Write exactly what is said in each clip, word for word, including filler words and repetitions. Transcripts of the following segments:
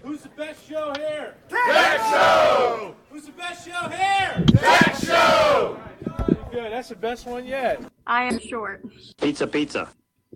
Who's the best show here? Tech Show! Who's the best show here? Tech Show! Good, that's the best one yet. I am short. Pizza, pizza.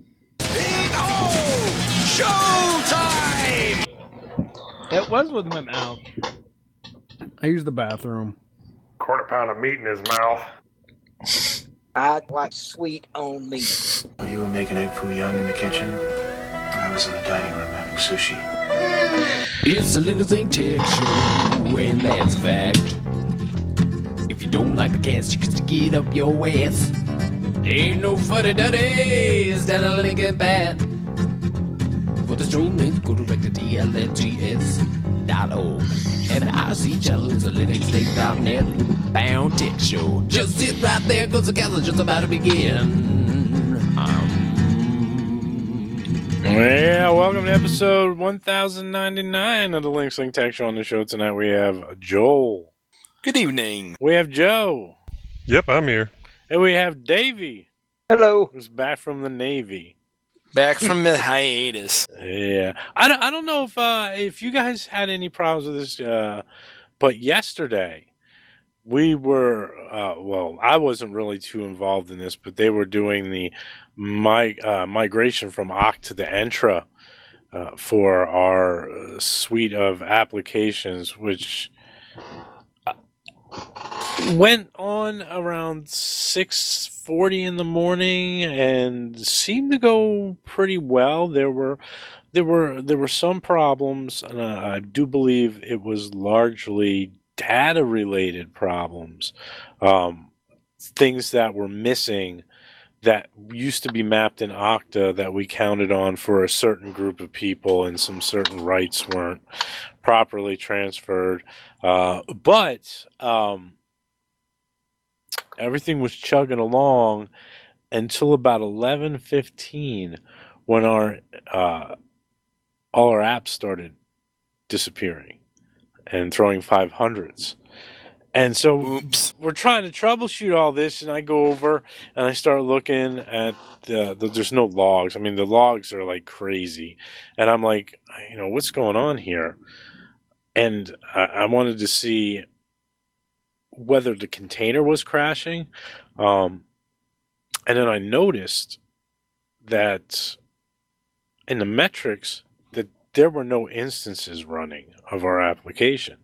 Oh! Showtime! It was with my mouth. I used the bathroom. Quarter pound of meat in his mouth. I like sweet on meat. You were making egg foo young in the kitchen. I was in the dining room having sushi. It's a little thing tech show, and that's a fact. If you don't like the cast, you can stick it up your ass. Ain't no funny duddies that a link at bad. For the stream link, go direct to D L N G S dot org. And the I C channel is a linux link dot net. Bound Tech Show. Just sit right there, cause the cast is just about to begin. Um, Yeah, welcome to episode one thousand ninety-nine of the Links Link Tech Show. On the show tonight we have Joel. Good evening. We have Joe. Yep, I'm here. And we have Davey. Hello. Who's back from the Navy. Back from the hiatus. Yeah. I don't, I don't know if uh, if you guys had any problems with this, uh, but yesterday we were, uh, well, I wasn't really too involved in this, but they were doing the my, uh, migration from Oct to the Entra uh, for our uh, suite of applications, which went on around six forty in the morning and seemed to go pretty well. There were there were there were some problems, and uh, I do believe it was largely data related problems, um, things that were missing that used to be mapped in Okta that we counted on for a certain group of people, and some certain rights weren't properly transferred. Uh, but um, everything was chugging along until about eleven fifteen, when our uh, all our apps started disappearing and throwing five hundreds. And so Oops. we're trying to troubleshoot all this, and I go over and I start looking at the, the there's no logs. I mean, the logs are like crazy, and I'm like, you know, what's going on here? And I, I wanted to see whether the container was crashing, um, and then I noticed that in the metrics that there were no instances running of our application.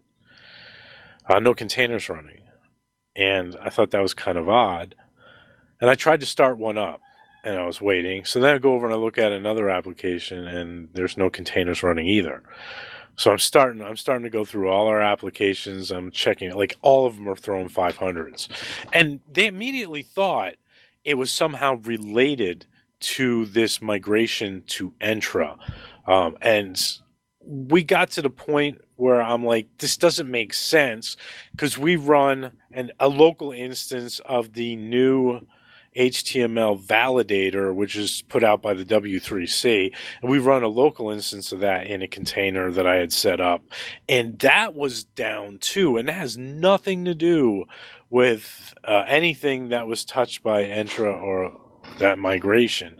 Uh, no containers running. And I thought that was kind of odd. And I tried to start one up, and I was waiting. So then I go over and I look at another application, and there's no containers running either. So I'm starting I'm starting to go through all our applications. I'm checking it. Like, all of them are throwing five hundreds. And they immediately thought it was somehow related to this migration to Entra. Um, and we got to the point where I'm like, this doesn't make sense, because we run an, a local instance of the new H T M L validator, which is put out by the W three C, and we run a local instance of that in a container that I had set up, and that was down too, and that has nothing to do with uh, anything that was touched by Entra or that migration.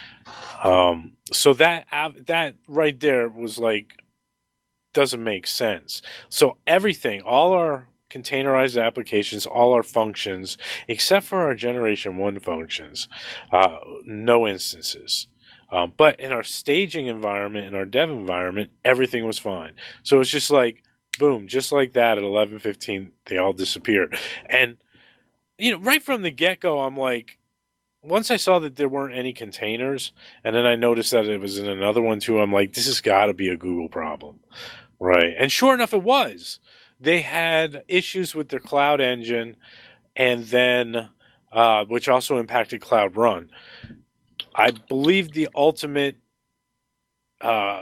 Um, so that that right there was like, doesn't make sense. So everything, all our containerized applications, all our functions, except for our generation one functions, uh, no instances. Um, but in our staging environment, in our dev environment, everything was fine. So it's just like, boom, just like that at eleven fifteen, they all disappeared. And, you know, right from the get-go, I'm like, once I saw that there weren't any containers, and then I noticed that it was in another one too, I'm like, this has got to be a Google problem. Right. And sure enough, it was. They had issues with their Cloud Engine, and then, uh, which also impacted Cloud Run. I believe the ultimate uh,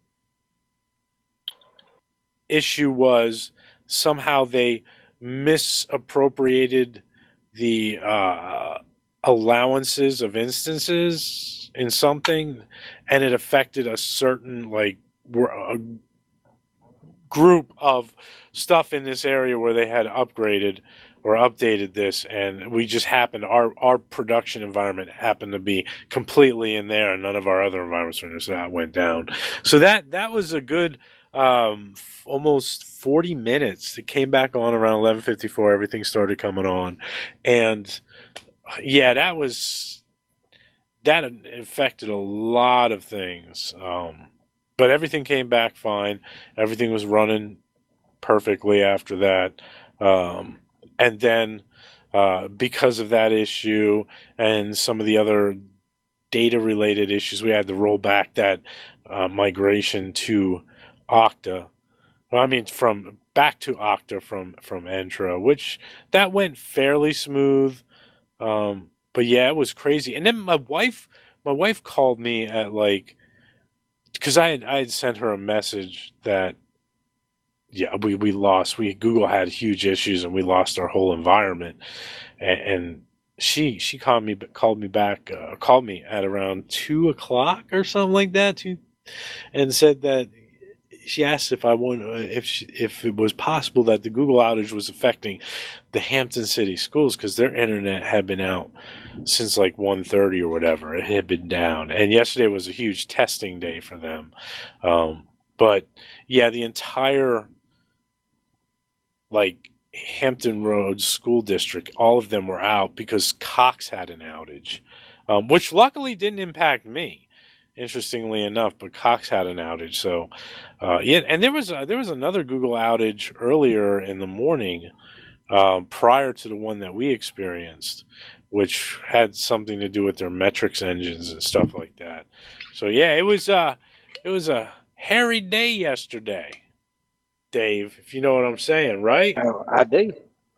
issue was somehow they misappropriated the uh, allowances of instances in something, and it affected a certain, like, a group of stuff in this area where they had upgraded or updated this, and we just happened, our our production environment happened to be completely in there, and none of our other environments were in there, so that went down. So that that was a good um, f- almost forty minutes. It came back on around eleven fifty-four. Everything started coming on, and yeah, that was that affected a lot of things. Um, but everything came back fine. Everything was running perfectly after that, um, and then uh, because of that issue and some of the other data-related issues, we had to roll back that uh, migration to Okta. Well, I mean, from back to Okta from from Entra, which that went fairly smooth. Um, but yeah, it was crazy. And then my wife, my wife called me at like, because I had I had sent her a message that yeah we we lost. We Google had huge issues and we lost our whole environment, and. and She she called me called me back uh, called me at around two o'clock or something like that, two, and said that she asked if I want if she, if it was possible that the Google outage was affecting the Hampton City schools because their internet had been out since like one thirty or whatever. It had been down, and yesterday was a huge testing day for them. Um, but yeah, the entire like. Hampton Roads School District, all of them were out because Cox had an outage, um, which luckily didn't impact me, interestingly enough. But Cox had an outage, so uh, yeah. And there was uh, there was another Google outage earlier in the morning, um, prior to the one that we experienced, which had something to do with their metrics engines and stuff like that. So yeah, it was uh, it was a hairy day yesterday. Dave, if you know what I'm saying, right? Oh, I do.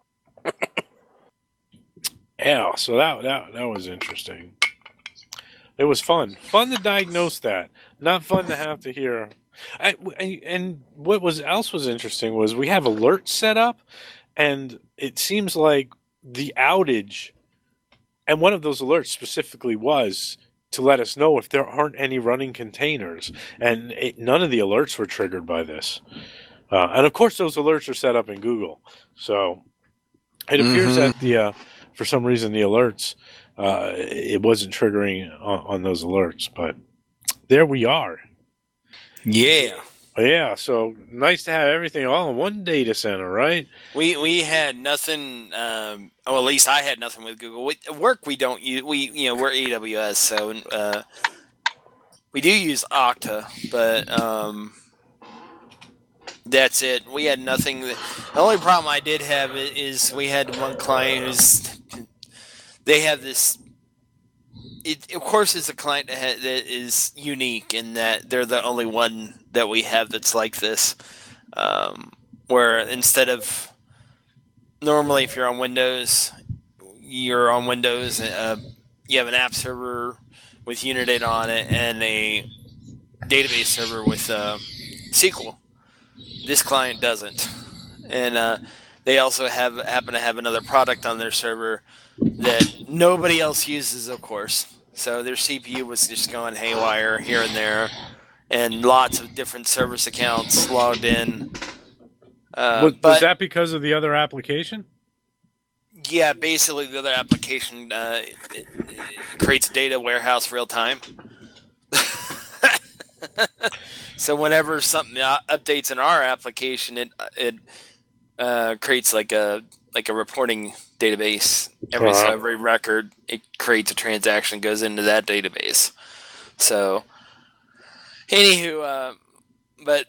Yeah, so that that that was interesting. It was fun, fun to diagnose that. Not fun to have to hear. I, I, and what was else was interesting was we have alerts set up, and it seems like the outage, and one of those alerts specifically was to let us know if there aren't any running containers, and it, none of the alerts were triggered by this. Uh, and of course, those alerts are set up in Google. So it appears Mhm. that the uh, for some reason the alerts uh, it wasn't triggering on, on those alerts. But there we are. Yeah. Yeah. So nice to have everything all in one data center, right? We we had nothing. Um, well, at least I had nothing with Google. We, at work we don't use. We you know we're A W S, so uh, we do use Okta, but um, that's it. We had nothing. The only problem I did have is we had one client who's they have this. It, of course, it's a client that, ha- that is unique in that they're the only one that we have that's like this. Um, where instead of normally, if you're on Windows, you're on Windows. Uh, you have an app server with Unidata on it and a database server with uh, S Q L. This client doesn't, and uh, they also have happen to have another product on their server that nobody else uses, of course. So their C P U was just going haywire here and there, and lots of different service accounts logged in. Uh, was, but was that because of the other application? yeah, basically the other application uh, it, it creates a data warehouse real time. So whenever something updates in our application, it it uh, creates like a like a reporting database. Every Uh-huh. so every record, it creates a transaction, goes into that database. So, anywho, uh, but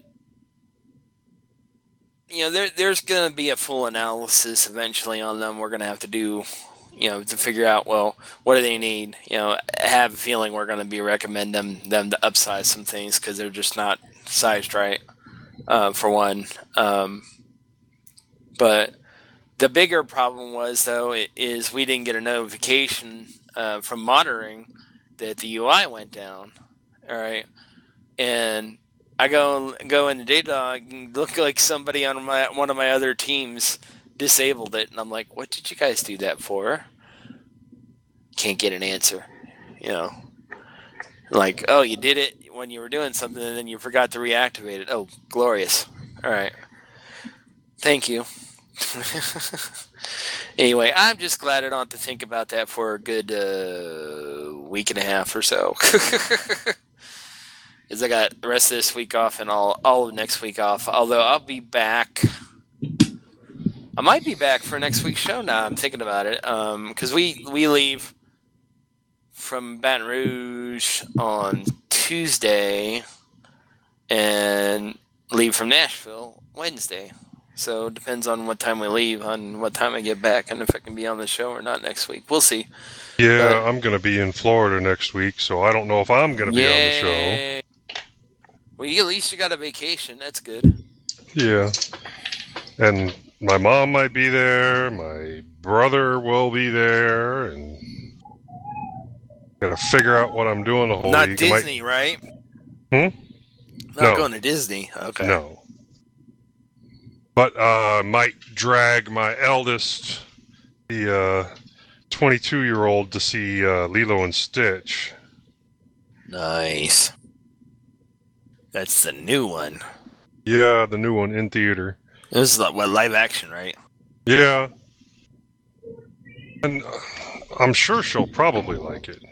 you know, there there's going to be a full analysis eventually on them. We're going to have to do, you know, to figure out, well, what do they need? You know, I have a feeling we're going to be recommend them them to upsize some things because they're just not sized right. Uh, for one, um, but the bigger problem was though is we didn't get a notification uh, from monitoring that the U I went down. All right, and I go go into Datadog and look like somebody on my one of my other teams disabled it, and I'm like, "What did you guys do that for?" Can't get an answer. You know, like, "Oh, you did it when you were doing something, and then you forgot to reactivate it." Oh, glorious! All right, thank you. Anyway, I'm just glad I don't have to think about that for a good uh, week and a half or so. because I got the rest of this week off and all all of next week off. Although I'll be back. I might be back for next week's show now. I'm thinking about it because um, we we leave from Baton Rouge on Tuesday and leave from Nashville Wednesday. So it depends on what time we leave, on what time I get back, and if I can be on the show or not next week. We'll see. Yeah, But- I'm going to be in Florida next week, so I don't know if I'm going to be on the show. Yay. Well, you, at least you got a vacation. That's good. Yeah. And my mom might be there. My brother will be there. And got to figure out what I'm doing the whole Not week. I might- Disney, right? Hmm? Not No. going to Disney. Okay. No. But uh, I might drag my eldest, the uh, twenty-two-year-old, to see uh, Lilo and Stitch. Nice. That's the new one. Yeah, the new one in theater. This is like, what, live action, right? Yeah. And uh, I'm sure she'll probably like it.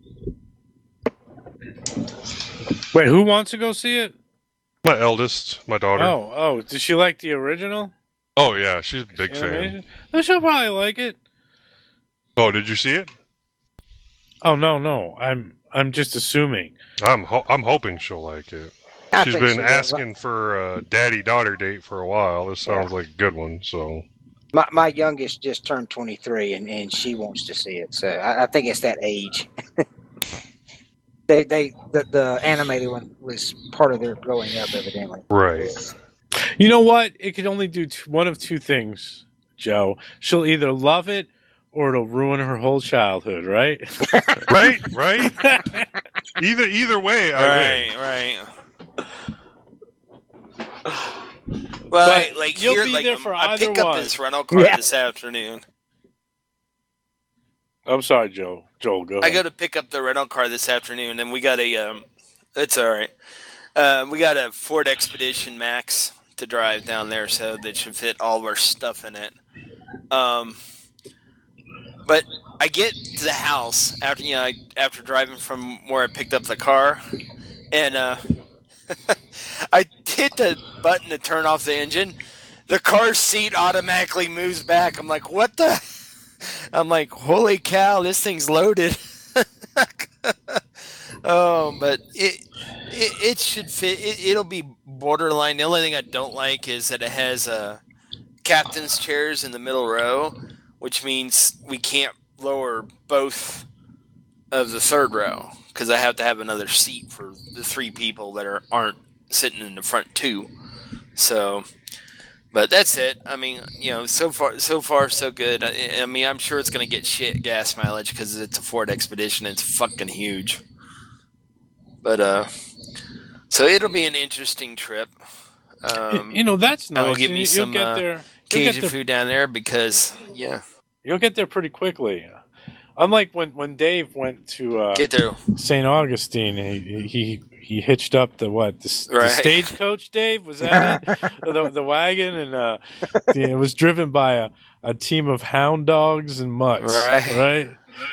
Wait, who wants to go see it? My eldest, my daughter. Oh, oh, did she like the original? Oh, yeah, she's a big fan. Animation? Oh, she'll probably like it. Oh, did you see it? Oh no, no, I'm I'm just assuming. I'm ho- I'm hoping she'll like it. I She's think been she will. asking for a daddy-daughter date for a while. This sounds like a good one, so... My, my youngest just turned twenty-three, and, and she wants to see it. So I, I think it's that age. they they the, the animated one was part of their growing up, evidently. Right. You know what? It could only do t- one of two things, Joe. She'll either love it or it'll ruin her whole childhood, right? Right, right? Either either way, I win. Right, right. Well, But like you'll here, be like there for I either picked up one. this rental car Yeah. this afternoon. I'm sorry, Joe. Joel, go ahead. I go to pick up the rental car this afternoon, and we got a. Um, it's all right. Uh, we got a Ford Expedition Max to drive down there, so that should fit all of our stuff in it. Um, but I get to the house after you know I, after driving from where I picked up the car, and uh, I hit the button to turn off the engine. The car seat automatically moves back. I'm like, what the? I'm like, holy cow, this thing's loaded. Oh, but it, it it should fit. It, it'll be borderline. The only thing I don't like is that it has uh, captain's chairs in the middle row, which means we can't lower both of the third row because I have to have another seat for the three people that are aren't sitting in the front two. So, but that's it. I mean, you know, so far so far so good. I, I mean, I'm sure it's gonna get shit gas mileage because it's a Ford Expedition. It's fucking huge. But uh, so it'll be an interesting trip. Um, you know, that's and we'll nice. give You- me you'll some, get uh, there. You'll Cajun get there, food down there because yeah, you'll get there pretty quickly. Unlike when, when Dave went to uh, get there. Saint Augustine, he, he he hitched up the what the, s- the Right. stagecoach. Dave, was that it? the the wagon, and uh, the, it was driven by a, a team of hound dogs and mutts. Right. Right.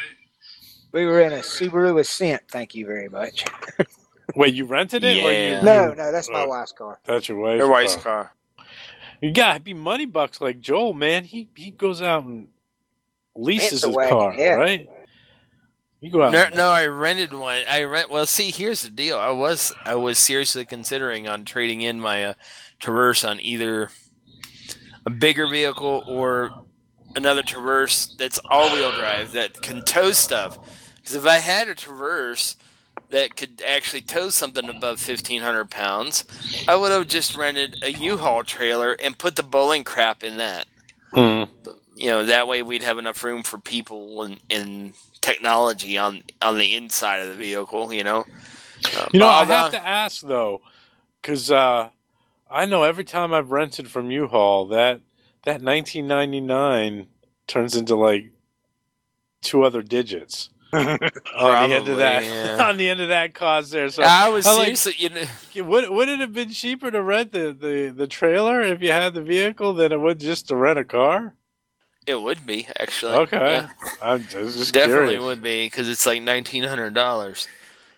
We were in a Subaru Ascent. Thank you very much. Wait, you rented it? Or Yeah. you, No, you- no, that's my uh, wife's car. That's your wife's Their wife's car. car. You gotta be money bucks like Joel, man. He he goes out and leases It's a his wagon, car, yeah. right? You go out. No, no, I rented one. I rent. Well, see, here's the deal. I was I was seriously considering on trading in my uh, Traverse on either a bigger vehicle or another Traverse that's all-wheel drive that can tow stuff. Because if I had a Traverse that could actually tow something above fifteen hundred pounds, I would have just rented a U-Haul trailer and put the bowling crap in that. Mm. You know, that way we'd have enough room for people and, and technology on on the inside of the vehicle, you know. Uh, You know, I although- have to ask though, because uh, I know every time I've rented from U-Haul, that that nineteen ninety-nine turns into like two other digits on the end of that. Probably, yeah. On the end of that cost there. So I was I like- seriously, you know, would would it have been cheaper to rent the, the, the trailer if you had the vehicle than it would just to rent a car? it would be actually. Okay, Yeah, I'm just, just definitely curious. would be because it's like nineteen hundred dollars.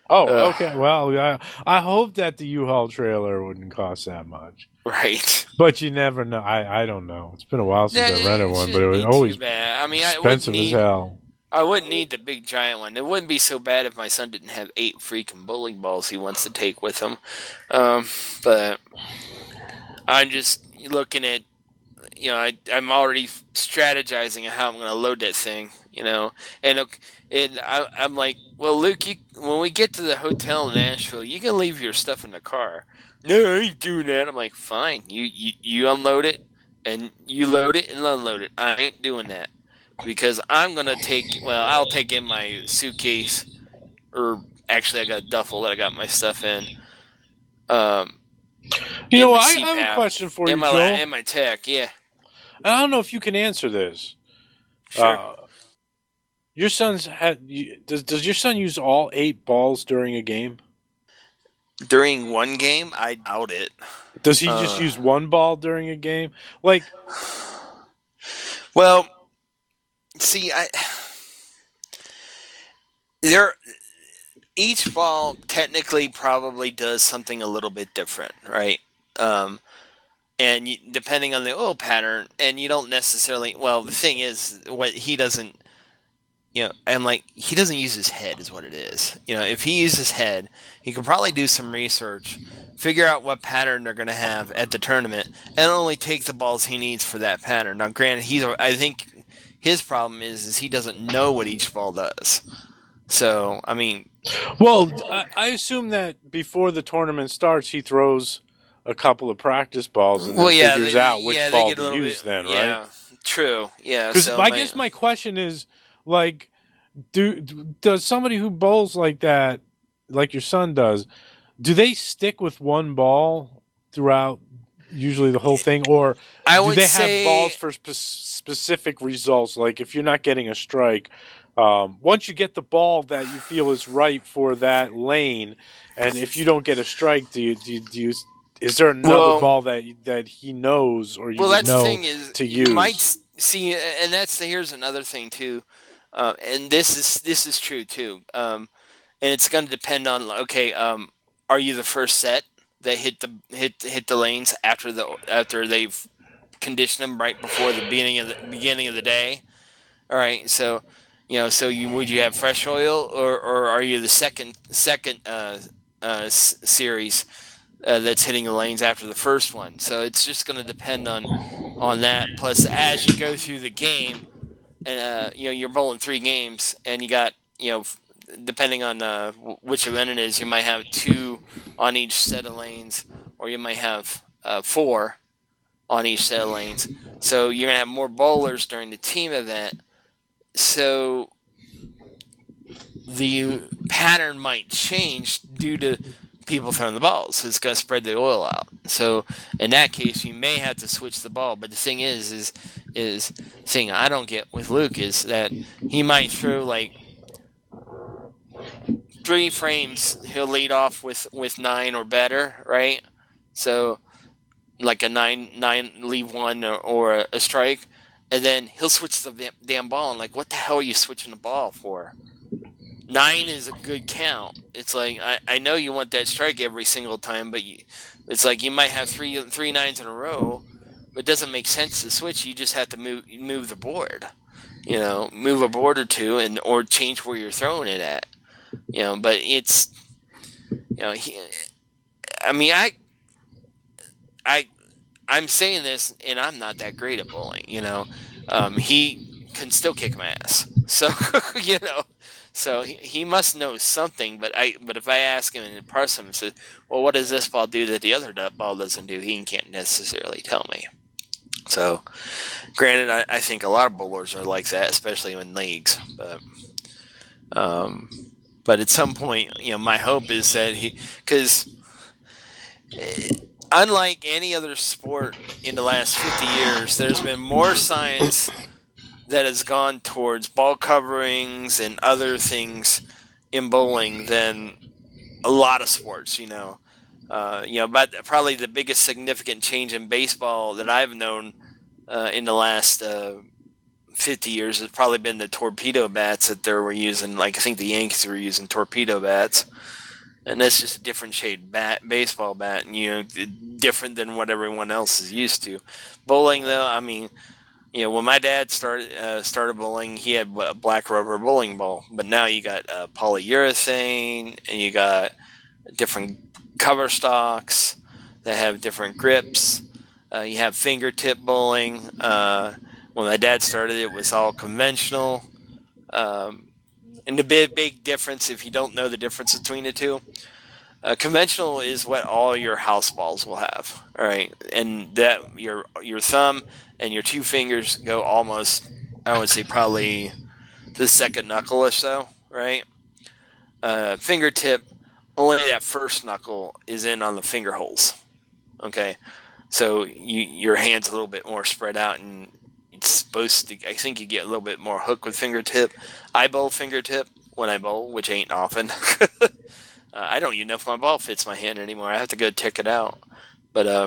Oh, Uh, okay. Well, I, I hope that the U-Haul trailer wouldn't cost that much. Right. But you never know. I, I don't know. It's been a while since Yeah, I rented it one, but shouldn't it was be always too bad. I mean, I wouldn't expensive as need. hell. I wouldn't need the big giant one. It wouldn't be so bad if my son didn't have eight freaking bowling balls he wants to take with him. Um, but I'm just looking at, you know, I, I'm already strategizing on how I'm going to load that thing, you know. And, and I, I'm like, well, Luke, you, when we get to the hotel in Nashville, you can leave your stuff in the car. No, I ain't doing that. I'm like, fine. You, you, you unload it, and you load it and unload it. I ain't doing that. Because I'm going to take, well, I'll take in my suitcase, or actually I got a duffel that I got my stuff in. Um, You know, my I, I C have a PAP, question for and you, my, Joel. and my tech, yeah. I don't know if you can answer this. Sure. Uh, your son's had. you- Does Does your son use all eight balls during a game? During one game, I doubt it. Does he just Uh. use one ball during a game? Like, Well, see, I there each ball technically probably does something a little bit different, right? Um, and you, depending on the oil pattern, and you don't necessarily. Well, the thing is, what he doesn't, you know, and like he doesn't use his head, is what it is. You know, if he uses his head, he could probably do some research, figure out what pattern they're going to have at the tournament, and only take the balls he needs for that pattern. Now, granted, he's I think his problem is is he doesn't know what each ball does. So, I mean, well, I, I assume that before the tournament starts, he throws a couple of practice balls and well, then yeah, figures they, out which yeah, they ball get a to little use. bit, Then, yeah, right? True, yeah. Because So I my, guess my question is, like, do does somebody who bowls like that, like your son does, do they stick with one ball throughout usually the whole thing, or I do would they say, have balls for spe- specific results? Like if you're not getting a strike, um, once you get the ball that you feel is right for that lane, and if you don't get a strike, do you do you, do you is there another Well- ball that that he knows or you well, would that's the know thing is to you use? might s- see, and that's the, here's another thing too, uh, and this is this is true too, um, and it's going to depend on okay, um, are you the first set that hit the hit hit the lanes after the after they've conditioned them right before the beginning of the beginning of the day? All right, so you know, so you would you have fresh oil, or, or are you the second second uh, uh, s- series uh, that's hitting the lanes after the first one? So it's just going to depend on on that. Plus, as you go through the game, and uh, you know you're bowling three games, and you got you know f- depending on uh, w- which event it is, you might have two on each set of lanes, or you might have uh, four on each set of lanes. So you're gonna have more bowlers during the team event. So the pattern might change due to people throwing the balls. It's going to spread the oil out. So in that case, you may have to switch the ball. But the thing is, is, is thing I don't get with Luke is that he might throw like three frames. He'll lead off with, with nine or better, right? So like a nine, nine, leave one or, or a strike. And then he'll switch the damn ball. And like, what the hell are you switching the ball for? Nine is a good count. It's like I, I know you want that strike every single time, but you, it's like you might have three three nines in a row, but it doesn't make sense to switch. You just have to move move the board, you know, move a board or two, and or change where you're throwing it at, you know. But it's, you know, he, I mean, I, I, I'm saying this, and I'm not that great at bowling, you know. Um, he can still kick my ass, so you know. So he, he must know something, but I but if I ask him in person and say, well, what does this ball do that the other ball doesn't do, he can't necessarily tell me. So, granted, I, I think a lot of bowlers are like that, especially in leagues. But um, but at some point, you know, my hope is that he, because unlike any other sport in the last fifty years, there's been more science that has gone towards ball coverings and other things in bowling than a lot of sports, you know. Uh, you know, but probably the biggest significant change in baseball that I've known uh, in the last uh, fifty years has probably been the torpedo bats that they were using. Like I think the Yankees were using torpedo bats. and that's just a different shade bat, baseball bat, and you know, different than what everyone else is used to. Bowling, though, I mean, you know, when my dad started uh, started bowling, he had a black rubber bowling ball, but now you got uh, polyurethane, and you got different cover stocks that have different grips. Uh, you have fingertip bowling. Uh, when my dad started, it was all conventional. Um, and the big, big difference, if you don't know the difference between the two, uh, conventional is what all your house balls will have. All right, and that your your thumb and your two fingers go almost, I would say, probably the second knuckle or so. Right, uh, fingertip, only that first knuckle is in on the finger holes. Okay, so you, your hand's a little bit more spread out, and it's supposed to, I think you get a little bit more hook with fingertip. I bowl fingertip when I bowl, which ain't often. uh, I don't even know if my ball fits my hand anymore. I have to go check it out. But uh,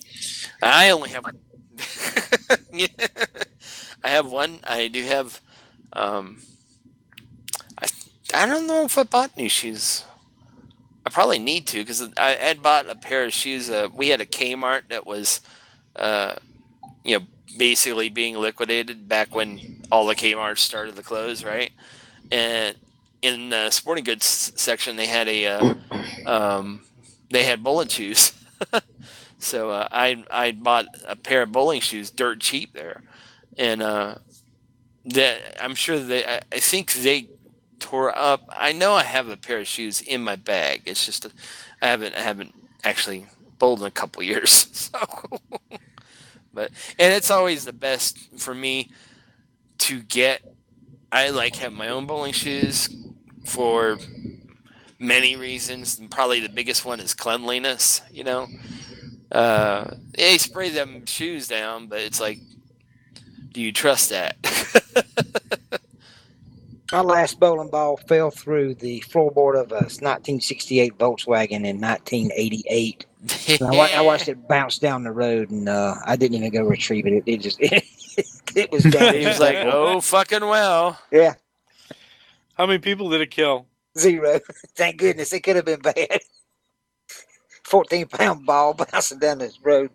I only have yeah. I have one. I do have, um, I, I don't know if I bought new shoes. I probably need to, because I had bought a pair of shoes. Uh, we had a Kmart that was, uh, you know, basically being liquidated back when all the Kmarts started to close, right? And in the sporting goods section, they had a, uh, um, they had bowling shoes. So uh, I I bought a pair of bowling shoes dirt cheap there, and uh, that I'm sure they I, I think they tore up. I know I have a pair of shoes in my bag. It's just a, I haven't I haven't actually bowled in a couple years. So, but and it's always the best for me to get. I like have my own bowling shoes for many reasons, and probably the biggest one is cleanliness. You know, uh, they spray them shoes down, but it's like, do you trust that? My last bowling ball fell through the floorboard of a nineteen sixty-eight Volkswagen in nineteen eighty-eight. And I, wa- I watched it bounce down the road, and uh, I didn't even go retrieve it. It, it just it, it was down. He was like, "Oh, fucking well." Yeah, How many people did it kill? zero. Thank goodness. It could have been bad. fourteen pound ball bouncing down this road.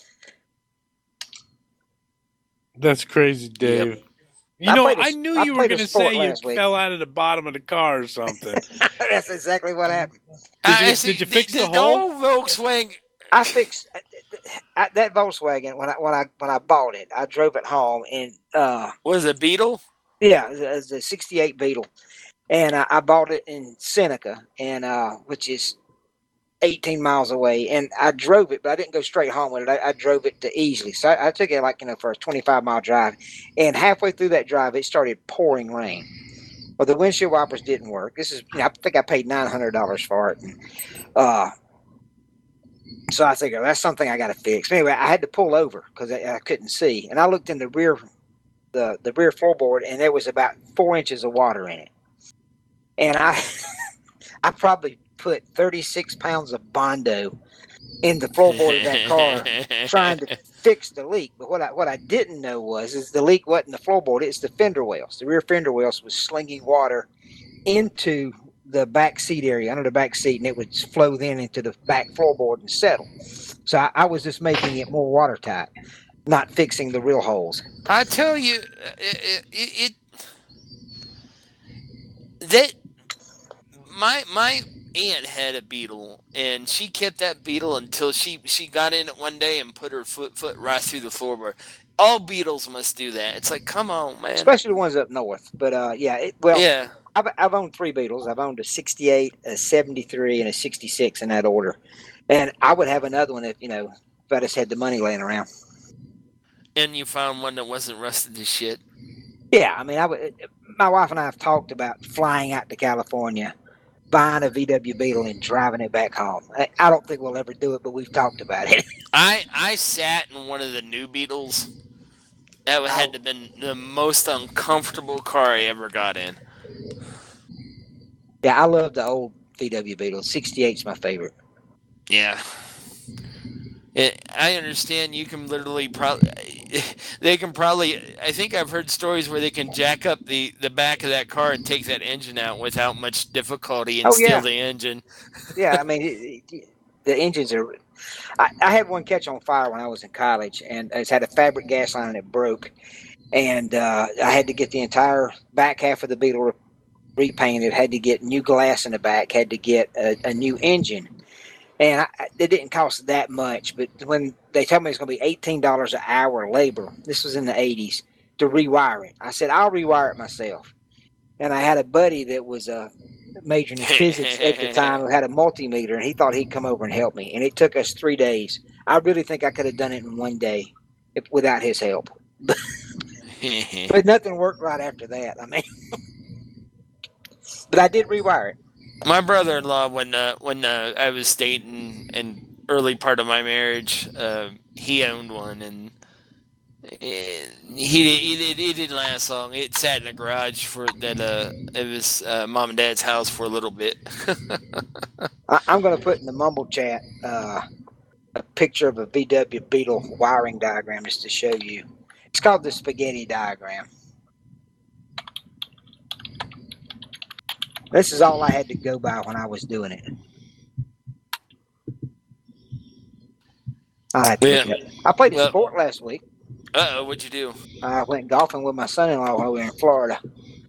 That's crazy, Dave. Yep. You I know, played a- I knew I you were played a going to sport say you last week. fell out of the bottom of the car or something. That's exactly what happened. Did you- I see, did you fix the the hole? old Volkswagen? I fixed I, that Volkswagen when I when I when I bought it. I drove it home, and uh, Was it Beetle? yeah, it was a sixty-eight Beetle, and I, I bought it in Seneca, and uh, which is eighteen miles away. And I drove it, but I didn't go straight home with it. I, I drove it to Easley, so I, I took it like you know for a twenty-five mile drive. And halfway through that drive, it started pouring rain. Well, the windshield wipers didn't work. This is you know, I think I paid nine hundred dollars for it, and uh. So I think, oh, that's something I got to fix. Anyway, I had to pull over because I, I couldn't see, and I looked in the rear, the the rear floorboard, and there was about four inches of water in it. And I, I probably put thirty-six pounds of Bondo in the floorboard of that car trying to fix the leak. But what I what I didn't know was is the leak wasn't the floorboard; it's the fender wells. The rear fender wells was slinging water into the back seat area, under the back seat, and it would flow then into the back floorboard and settle. So I, I was just making it more watertight, not fixing the real holes. I tell you, it, it, it that my my aunt had a Beetle, and she kept that Beetle until she she got in it one day and put her foot foot right through the floorboard. All Beetles must do that. It's like, come on, man. Especially the ones up north. But uh, yeah, it, well, Yeah. I've, I've owned three Beetles. I've owned a sixty-eight, a seventy-three, and a sixty-six in that order. And I would have another one if, you know, if I just had the money laying around. And you found one that wasn't rusted to shit. Yeah, I mean, I would. My wife and I have talked about flying out to California, buying a V W Beetle, and driving it back home. I, I don't think we'll ever do it, but we've talked about it. I I sat in one of the new Beetles. That had to have been the most uncomfortable car I ever got in. Yeah, I love the old V W Beetle. sixty-eight's my favorite. Yeah. It, I understand you can literally probably... they can probably. I think I've heard stories where they can jack up the, the back of that car and take that engine out without much difficulty and Oh, steal yeah. the engine. Yeah, I mean, it, it, the engines are. I, I had one catch on fire when I was in college, and it's had a fabric gas line and it broke, and uh, I had to get the entire back half of the Beetle repainted. Had to get new glass in the back. Had to get a, a new engine, and I, it didn't cost that much. But when they told me it's going to be eighteen dollars an hour labor, this was in the eighties, to rewire it. I said I'll rewire it myself, and I had a buddy that was a majoring in physics at the time who had a multimeter, and he thought he'd come over and help me, and it took us three days. I really think I could have done it in one day if, without his help, but nothing worked right after that. I mean, but I did rewire it. My brother-in-law, when uh, when uh, I was dating and early part of my marriage, uh, he owned one, and it, he he it, it didn't last long. It sat in a garage for that. Uh, it was uh, mom and dad's house for a little bit. I, I'm going to put in the mumble chat uh, a picture of a V W Beetle wiring diagram just to show you. It's called the spaghetti diagram. This is all I had to go by when I was doing it. I had to Yeah. look it up. I played a Well- sport last week. Uh oh, what'd you do? I went golfing with my son-in-law while we were in Florida.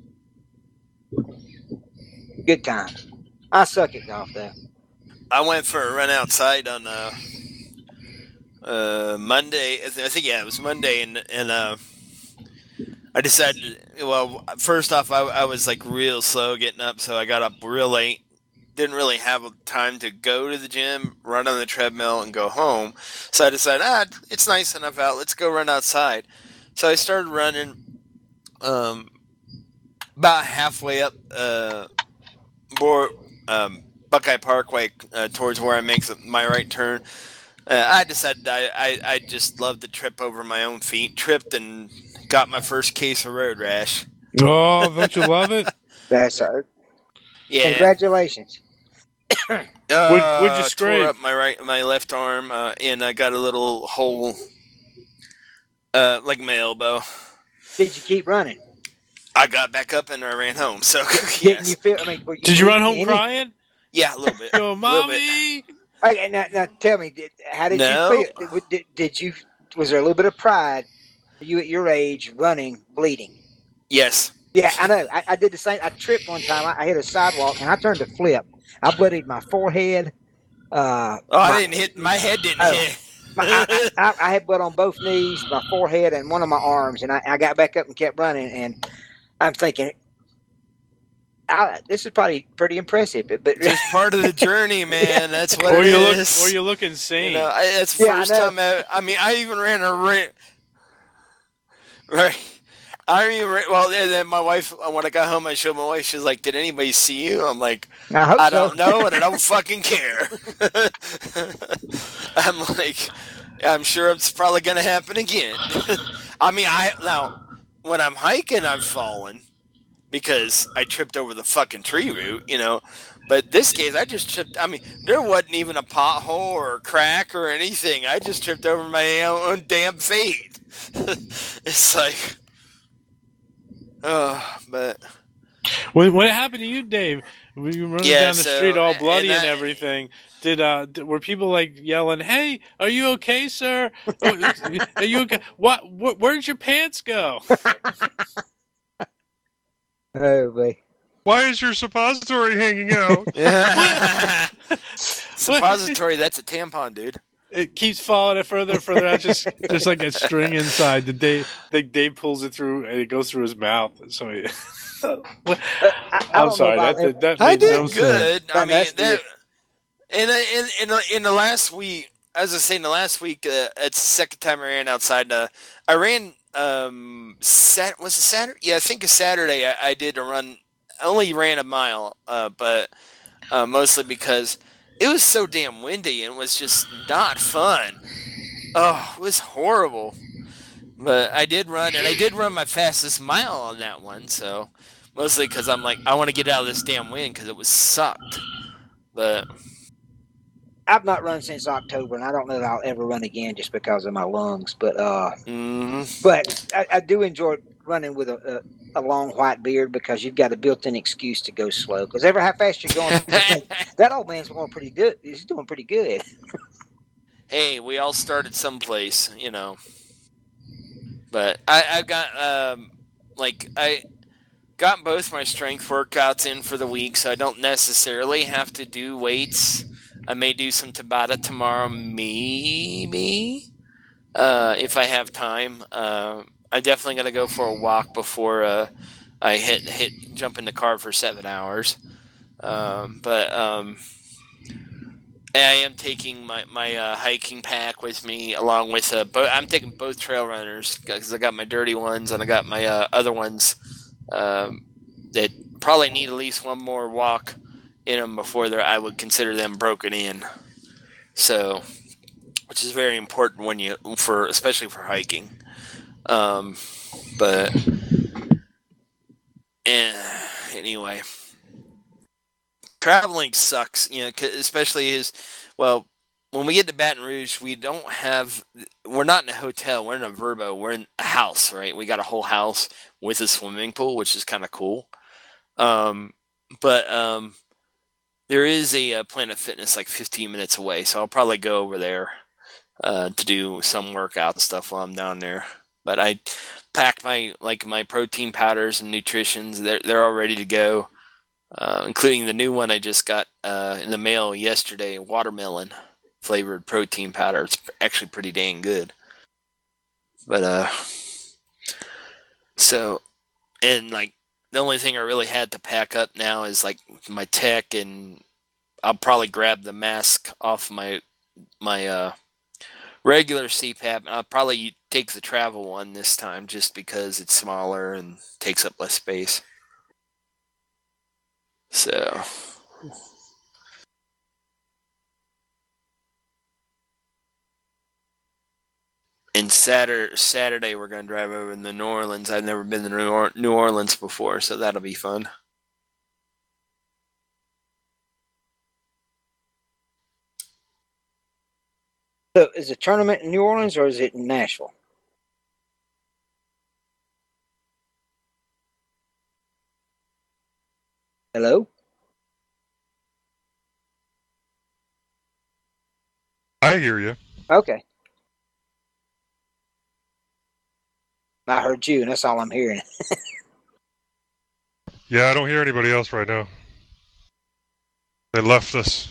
Good time. I suck at golf, though. I went for a run outside on uh, uh, Monday. I think yeah, it was Monday, and and uh, I decided. Well, first off, I, I was like real slow getting up, so I got up real late. Didn't really have time to go to the gym, run on the treadmill, and go home. So I decided, ah, it's nice enough out. Let's go run outside. So I started running. Um, about halfway up, uh, more um. Buckeye Parkway uh, towards where I make my right turn. Uh, I decided I, I, I just loved to trip over my own feet. Tripped and got my first case of road rash. Oh, don't you love it? That's uh, Yeah. Congratulations. Uh, Would- would you scrape? Tore up my right, my left arm, uh, and I got a little hole, uh, like my elbow. Did you keep running? I got back up and I ran home. So Didn't yes, you feel? I mean, were Did you run home any- crying? yeah, a little bit. Yo, A little bit. mommy. Okay, now, now tell me, did, how did No. you feel? Did, did, did you? Was there a little bit of pride? You at your age running, bleeding. Yes. Yeah, I know. I, I did the same. I tripped one time. I, I hit a sidewalk and I turned to flip. I bloodied my forehead. Uh, Oh, I my- didn't hit. My head didn't Oh. hit. my, I, I, I had blood on both knees, my forehead, and one of my arms. And I, I got back up and kept running. And I'm thinking, I, this is probably pretty impressive. But, but Just part of the journey, man. That's what Or it you look, is. or you look insane. You know, I, that's the Yeah, I first know. time I, I mean, I even ran a ra- right. I even ran, well, and then my wife, when I got home, I showed my wife. She's like, "Did anybody see you?" I'm like, I hope "I so. don't know, and I don't fucking care." I'm like, I'm sure it's probably gonna happen again. I mean, I now when I'm hiking, I've fallen because I tripped over the fucking tree root, you know. But this case, I just tripped. I mean, there wasn't even a pothole or a crack or anything. I just tripped over my own damn feet. It's like, oh, but When, when it happened to you, Dave, when you were running Yeah, down the so, street all and bloody and, I- everything, did uh did, were people like yelling, "Hey, are you okay, sir? Oh, are you okay? What? Wh- where'd your pants go?" Oh, boy. Why is your suppository hanging out? suppository, that's a tampon, dude. It keeps falling further and further out, just just like a string inside. The Dave, the Dave pulls it through, and it goes through his mouth. So, he, I, I I'm don't sorry, know about that that, that I made did no sense. good. I That mean, must be that, it. in, in in the- in the last week, as I was saying, the last week, uh, it's the second time I ran outside. Uh, I ran. Um, sat was it Saturday? Yeah, I think it's Saturday. I, I did a run. I only ran a mile, uh, but uh, mostly because it was so damn windy and it was just not fun. Oh, it was horrible. But I did run, and I did run my fastest mile on that one. So mostly because I'm like, I want to get out of this damn wind because it was sucked. But I've not run since October, and I don't know that I'll ever run again just because of my lungs. But uh, Mm-hmm. but I, I do enjoy running with a, a, a long white beard because you've got a built-in excuse to go slow. Because ever how fast you're going, that old man's going pretty good. He's doing pretty good. Hey, we all start at someplace, you know. But I, I've got um, like I got both my strength workouts in for the week, so I don't necessarily have to do weights. I may do some Tabata tomorrow, maybe, uh, if I have time. Uh, I'm definitely gonna go for a walk before uh, I hit hit jump in the car for seven hours. Um, but um, I am taking my my uh, hiking pack with me, along with uh, bo- I'm taking both trail runners because I got my dirty ones and I got my uh, other ones um, that probably need at least one more walk in them before they're, I would consider them broken in. So, which is very important when you for especially for hiking. Um, but eh, anyway, traveling sucks, you know, 'cause especially is well. When we get to Baton Rouge, we don't have. We're not in a hotel. We're in a Verbo. We're in a house, right? We got a whole house with a swimming pool, which is kind of cool. Um, but um, there is a, a Planet Fitness like fifteen minutes away, so I'll probably go over there uh, to do some workout stuff while I'm down there. But I packed my like my protein powders and nutritions. They're they're all ready to go, uh, including the new one I just got uh, in the mail yesterday, watermelon flavored protein powder. It's actually pretty dang good. But uh, so and like the only thing I really had to pack up now is like my tech, and I'll probably grab the mask off my my uh, regular C PAP, and I'll probably take the travel one this time just because it's smaller and takes up less space. So. And Saturday, Saturday we're going to drive over to New Orleans. I've never been to New Orleans before, so that'll be fun. So, is the tournament in New Orleans or is it in Nashville? Hello? I hear you. Okay. I heard you, and that's all I'm hearing. Yeah, I don't hear anybody else right now. They left us.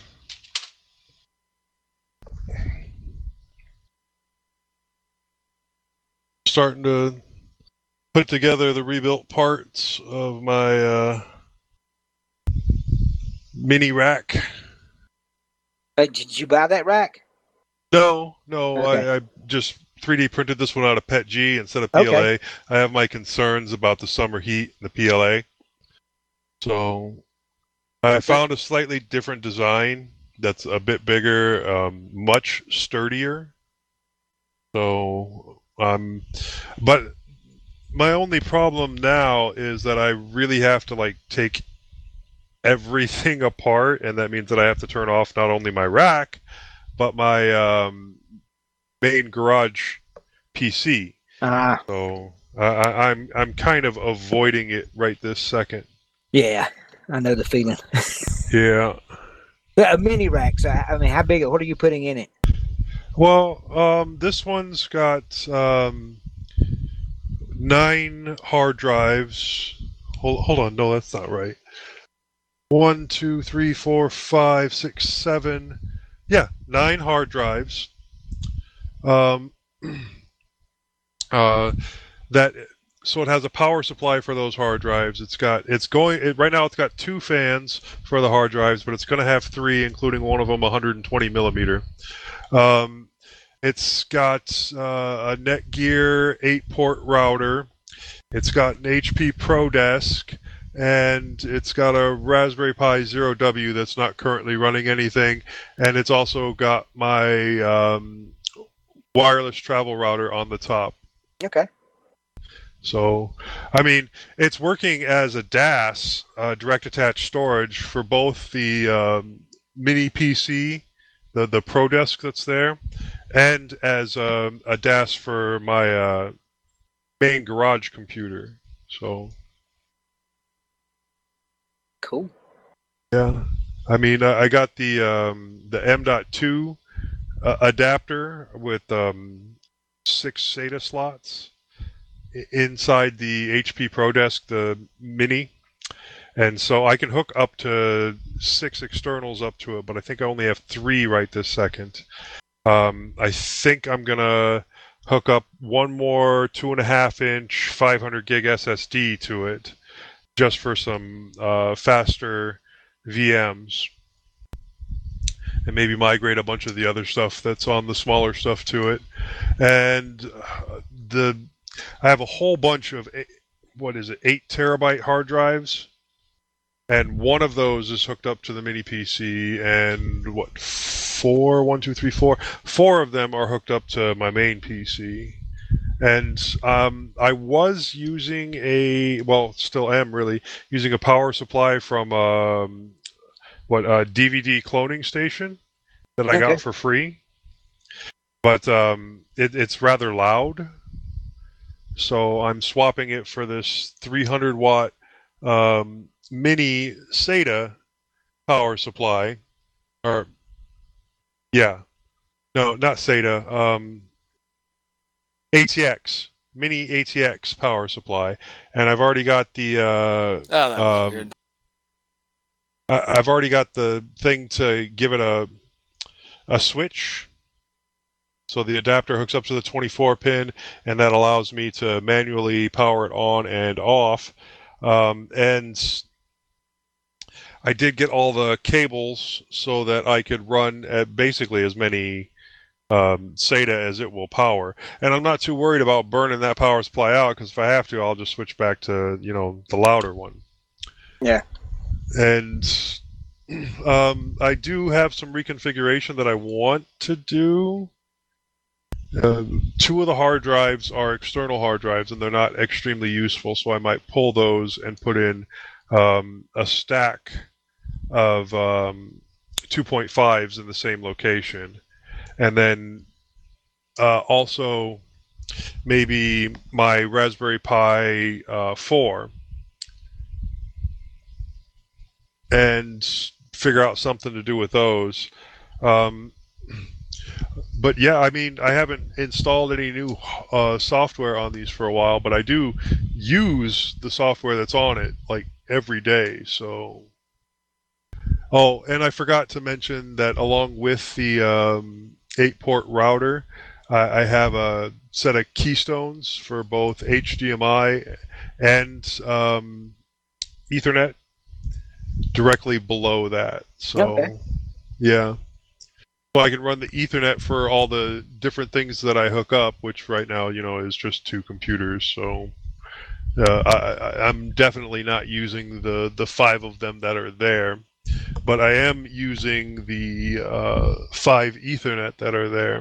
Starting to put together the rebuilt parts of my uh, mini rack. Uh, did you buy that rack? No, no, Okay. I, I just three D printed this one out of P E T G instead of P L A. Okay. I have my concerns about the summer heat and the P L A. So I found a slightly different design that's a bit bigger, um, much sturdier. So, um, but my only problem now is that I really have to like take everything apart, and that means that I have to turn off not only my rack, but my um, main garage P C. Uh, So I, I, I'm I'm kind of avoiding it right this second. yeah, I know the feeling. Yeah. Yeah, a mini rack. So, I mean, how big? What are you putting in it? Well, um, this one's got um, nine hard drives. Hold, hold on, no, that's not right. One, two, three, four, five, six, seven. Yeah, nine hard drives. Um, uh, that so it has a power supply for those hard drives. It's got it's going it, right now. It's got two fans for the hard drives, but it's going to have three, including one of them one hundred twenty millimeter. Um, it's got uh, a Netgear eight port router. It's got an H P ProDesk, and it's got a Raspberry Pi Zero W that's not currently running anything, and it's also got my um, wireless travel router on the top. Okay. So, I mean, it's working as a D A S, uh, direct attached storage, for both the um, mini P C the the Pro Desk that's there, and as um, a D A S for my uh, main garage computer. So Cool. yeah, I mean I I got the um, the M dot two uh, adapter with um, six SATA slots i- inside the H P Pro Desk, the Mini. And so I can hook up to six externals up to it, but I think I only have three right this second. Um, I think I'm going to hook up one more two and a half inch five hundred gig S S D to it just for some uh, faster V Ms. And maybe migrate a bunch of the other stuff that's on the smaller stuff to it. And uh, the I have a whole bunch of, eight, what is it, eight terabyte hard drives. And one of those is hooked up to the mini P C, and what, four, one, two, three, four, four of them are hooked up to my main P C. And um, I was using a, well, still am really, using a power supply from, um, what, a D V D cloning station that I Okay. got for free. But um, it, it's rather loud. So I'm swapping it for this three hundred watt um, mini SATA power supply, or yeah, no, not SATA, um, A T X, mini A T X power supply, and I've already got the uh, Oh, that was um, weird. I, I've already got the thing to give it a a switch. So the adapter hooks up to the twenty-four pin, and that allows me to manually power it on and off. Um, and I did get all the cables so that I could run at basically as many um, SATA as it will power. And I'm not too worried about burning that power supply out, because if I have to, I'll just switch back to, you know, the louder one. Yeah. And um, I do have some reconfiguration that I want to do. Uh, two of the hard drives are external hard drives, and they're not extremely useful, so I might pull those and put in um, a stack of um, two point fives in the same location. And then uh, also maybe my Raspberry Pi uh, four, and figure out something to do with those. Um, but yeah, I mean, I haven't installed any new uh, software on these for a while, but I do use the software that's on it like every day. So, oh, and I forgot to mention that along with the um, eight port router, I, I have a set of keystones for both H D M I and um, Ethernet directly below that. So, Okay. yeah. So I can run the Ethernet for all the different things that I hook up, which right now, you know, is just two computers. So uh, I, I'm definitely not using the, the five of them that are there, but I am using the uh, five Ethernet that are there.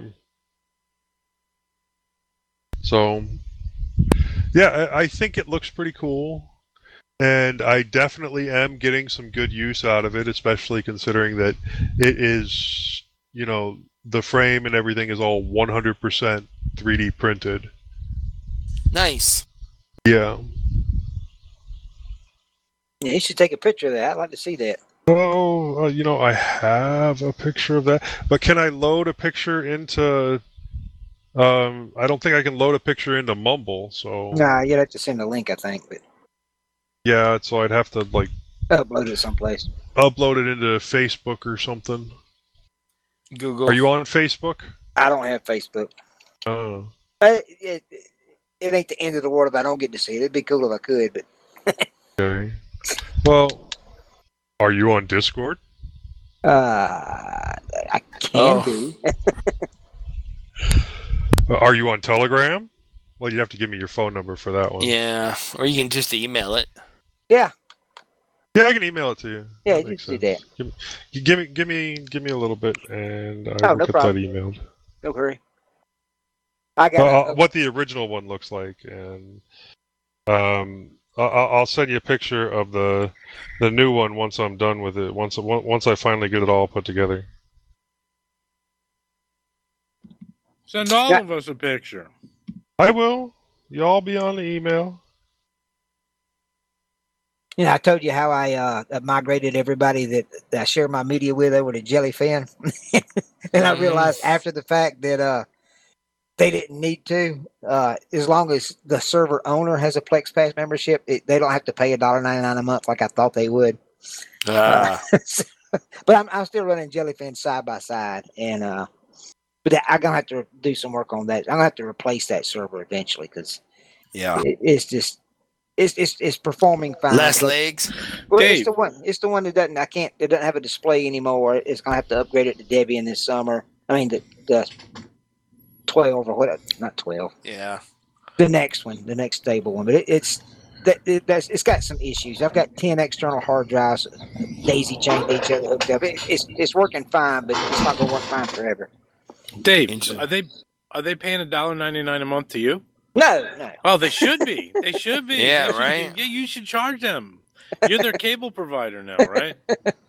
So, yeah, I, I think it looks pretty cool. And I definitely am getting some good use out of it, especially considering that it is, you know, the frame and everything is all one hundred percent three D printed. Nice. Yeah. Yeah, you should take a picture of that. I'd like to see that. Oh, uh, you know, I have a picture of that. But can I load a picture into... Um, I don't think I can load a picture into Mumble, so... Nah, you'd have to send a link, I think, but Yeah, so I'd have to, like, upload it someplace. upload it into Facebook or something. Google. Are you on Facebook? I don't have Facebook. Oh. It, it, it ain't the end of the world if I don't get to see it. It'd be cool if I could, but Okay. Well, are you on Discord? uh, I can Oh. be. Uh, Are you on Telegram? Well, you have to give me your phone number for that one. Yeah, or you can just email it. Yeah, Yeah, I can email it to you. Yeah, That you makes can do sense. Give me, you give me, give me, give me a little bit, and I Oh, will no get problem. that emailed. no hurry. I got Uh, it. what the original one looks like, and um, I- I- I'll send you a picture of the the new one once I'm done with it. Once once I finally get it all put together. Send all Yeah. of us a picture. I will. Y'all be on the email. You know, I told you how I uh, migrated everybody that, that I share my media with over to Jellyfin. And I realized after the fact that uh, they didn't need to. Uh, as long as the server owner has a Plex Pass membership, it, they don't have to pay one dollar ninety-nine a month like I thought they would. Ah. Uh, but I'm, I'm still running Jellyfin side by side. And uh, but that, I'm going to have to do some work on that. I'm going to have to replace that server eventually because Yeah. it, it's just. It's, it's it's performing fine. Less but- legs. Well, Dave. it's the one. It's the one that doesn't. I can't. It doesn't have a display anymore. It's gonna have to upgrade it to Debian this summer. I mean, the, the twelve or what? Not twelve. Yeah. The next one, the next stable one. But it, it's that it, that's it's got some issues. I've got ten external hard drives, daisy chained to each other hooked up. It, it's it's working fine, but it's not gonna work fine forever. Dave, Interesting. are they are they paying one dollar ninety-nine a month to you? No, no. Oh, they should be. They should be. Yeah, They should- right? Yeah, you should charge them. You're their cable provider now, right?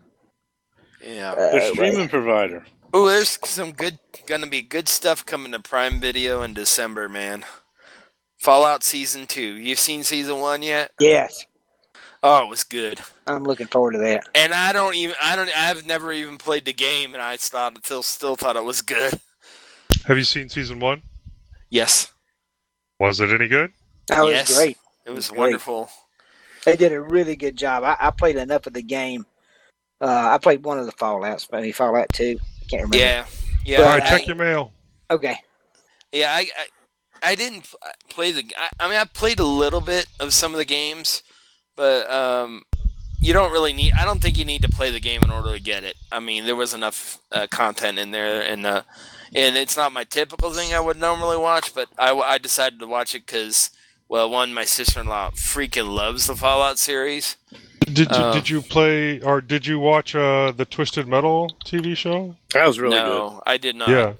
Yeah. Their Uh, streaming provider. Oh, there's some good, gonna be good stuff coming to Prime Video in December, man. Fallout Season two. You've seen Season one yet? Yes, Oh, it was good. I'm looking forward to that. And I don't even, I don't, I've never even played the game, and I thought, still, still thought it was good. Have you seen season one? Yes. Was it any good? That was Yes. great. It was Great. wonderful. They did a really good job. I, I played enough of the game. Uh, I played one of the Fallouts, maybe Fallout two. Can't remember. Yeah. Yeah. All But right, I- check your mail. Okay. Yeah, I, I, I didn't pl- play the. I, I mean, I played a little bit of some of the games, but um, you don't really need. I don't think you need to play the game in order to get it. I mean, there was enough uh, content in there, and uh, and it's not my typical thing I would normally watch, but I, I decided to watch it because, well, one, my sister-in-law freaking loves the Fallout series. Did you, Uh, did you play or did you watch uh, the Twisted Metal T V show? That was really no, I did not. Yeah, good.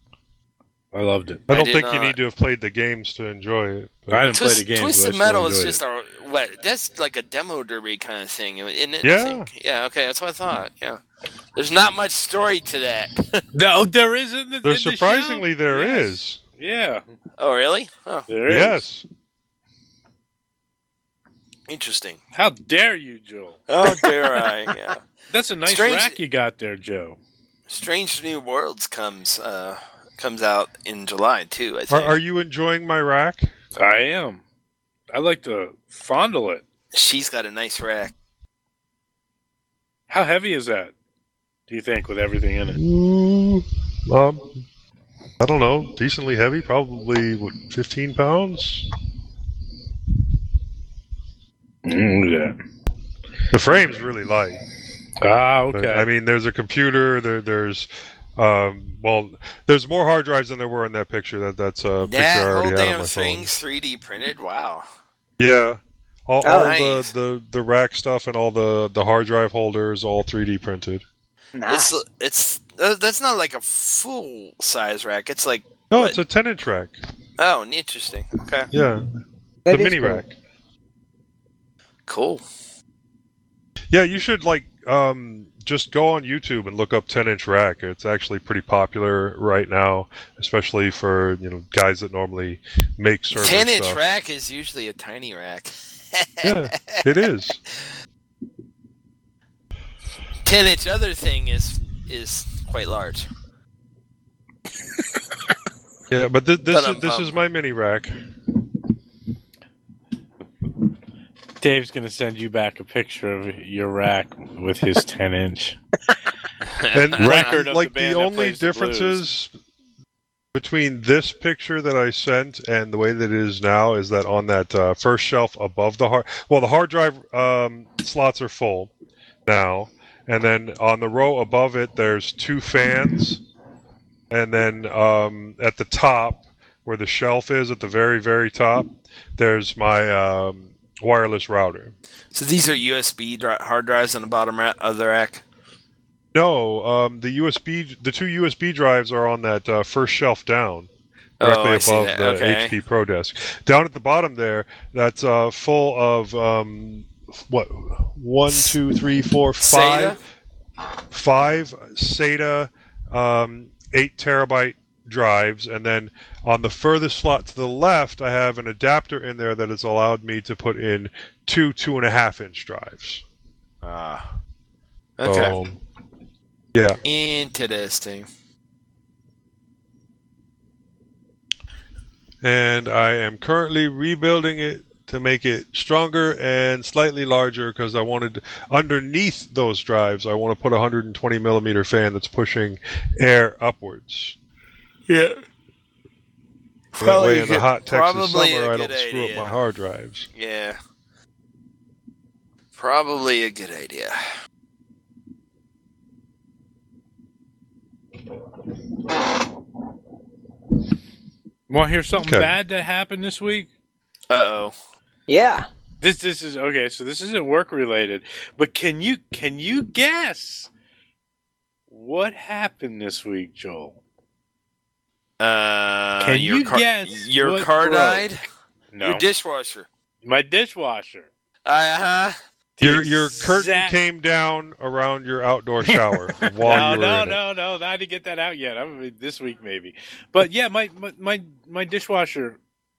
I loved it. I I don't did think you not. need to have played the games to enjoy it. but- I didn't play Twist, the game. but I Twisted still Metal is enjoyed just it. a what? That's like a demo derby kind of thing, isn't it? I Yeah. think? Yeah. Okay, that's what I thought. Yeah. There's not much story to that. No, there isn't. The, There in the surprisingly show? there Yes. is. Yeah, Oh, really? Oh, there is. Yes. interesting. How dare you, Joe? Oh, dare I? Yeah. That's a nice Strange- rack you got there, Joe. Strange New Worlds comes uh comes out in July too. I Are, think. are you enjoying my rack? I am. I like to fondle it. She's got a nice rack. How heavy is that? Do you think with everything in it? Mm, um, I don't know. Decently heavy, probably what, fifteen pounds. Mm, yeah. The frame's really light. Ah, But, okay. I mean, there's a computer. There, there's, um, well, there's more hard drives than there were in that picture. That that's a picture I That already whole had on damn my phone. thing's three D printed. Wow. Yeah, all, Oh, all nice. the, the the rack stuff and all the the hard drive holders all three D printed. Nice. It's it's uh, that's not like a full size rack. It's like No, What? it's a ten inch rack. oh, interesting. Okay, Yeah, That the is mini cool. rack. cool. Yeah, you should like um, just go on YouTube and look up ten inch rack. It's actually pretty popular right now, especially for you know guys that normally make server Ten inch stuff. rack is usually a tiny rack. Yeah, it is. Ten inch other thing is is quite large. Yeah, but th- this is Ba-dum-bum. this is my mini rack. Dave's gonna send you back a picture of your rack with his ten inch. And Record of like the the, band that only plays the differences between this picture that I sent and the way that it is now is that on that uh, first shelf above the hard, well, the hard drive um, slots are full now, and then on the row above it, there's two fans, and then um, at the top, where the shelf is at the very, very top, there's my um, wireless router. So these are U S B dri- hard drives on the bottom ra- of the rack. No, um, the U S B, the two U S B drives are on that uh, first shelf down, directly Oh, I see above that. the Okay. H P Pro Desk. Down at the bottom there, that's uh, full of um, what? One, two, three, four, SATA? five, five SATA, um, eight terabyte drives, and then on the furthest slot to the left, I have an adapter in there that has allowed me to put in two two and a half inch drives. Ah. Okay. So, yeah. Interesting. And I am currently rebuilding it to make it stronger and slightly larger because I wanted underneath those drives, I want to put a one hundred twenty millimeter fan that's pushing air upwards. Yeah. That way in the hot Texas probably summer, a I good don't screw idea. up my hard drives. Yeah. Probably a good idea. Want to hear something Okay. bad that happened this week? Uh-oh. Yeah. This this is okay. So this isn't work related, but can you can you guess what happened this week, Joel? Uh, Can your you car, guess Your what car broke? died? No, Your dishwasher. my dishwasher. Uh-huh. The Your your curtain exact- came down around your outdoor shower while no, you were no, in it. no, no, no. I didn't get that out yet. I'm gonna be this week maybe, but yeah, my my my, my dishwasher.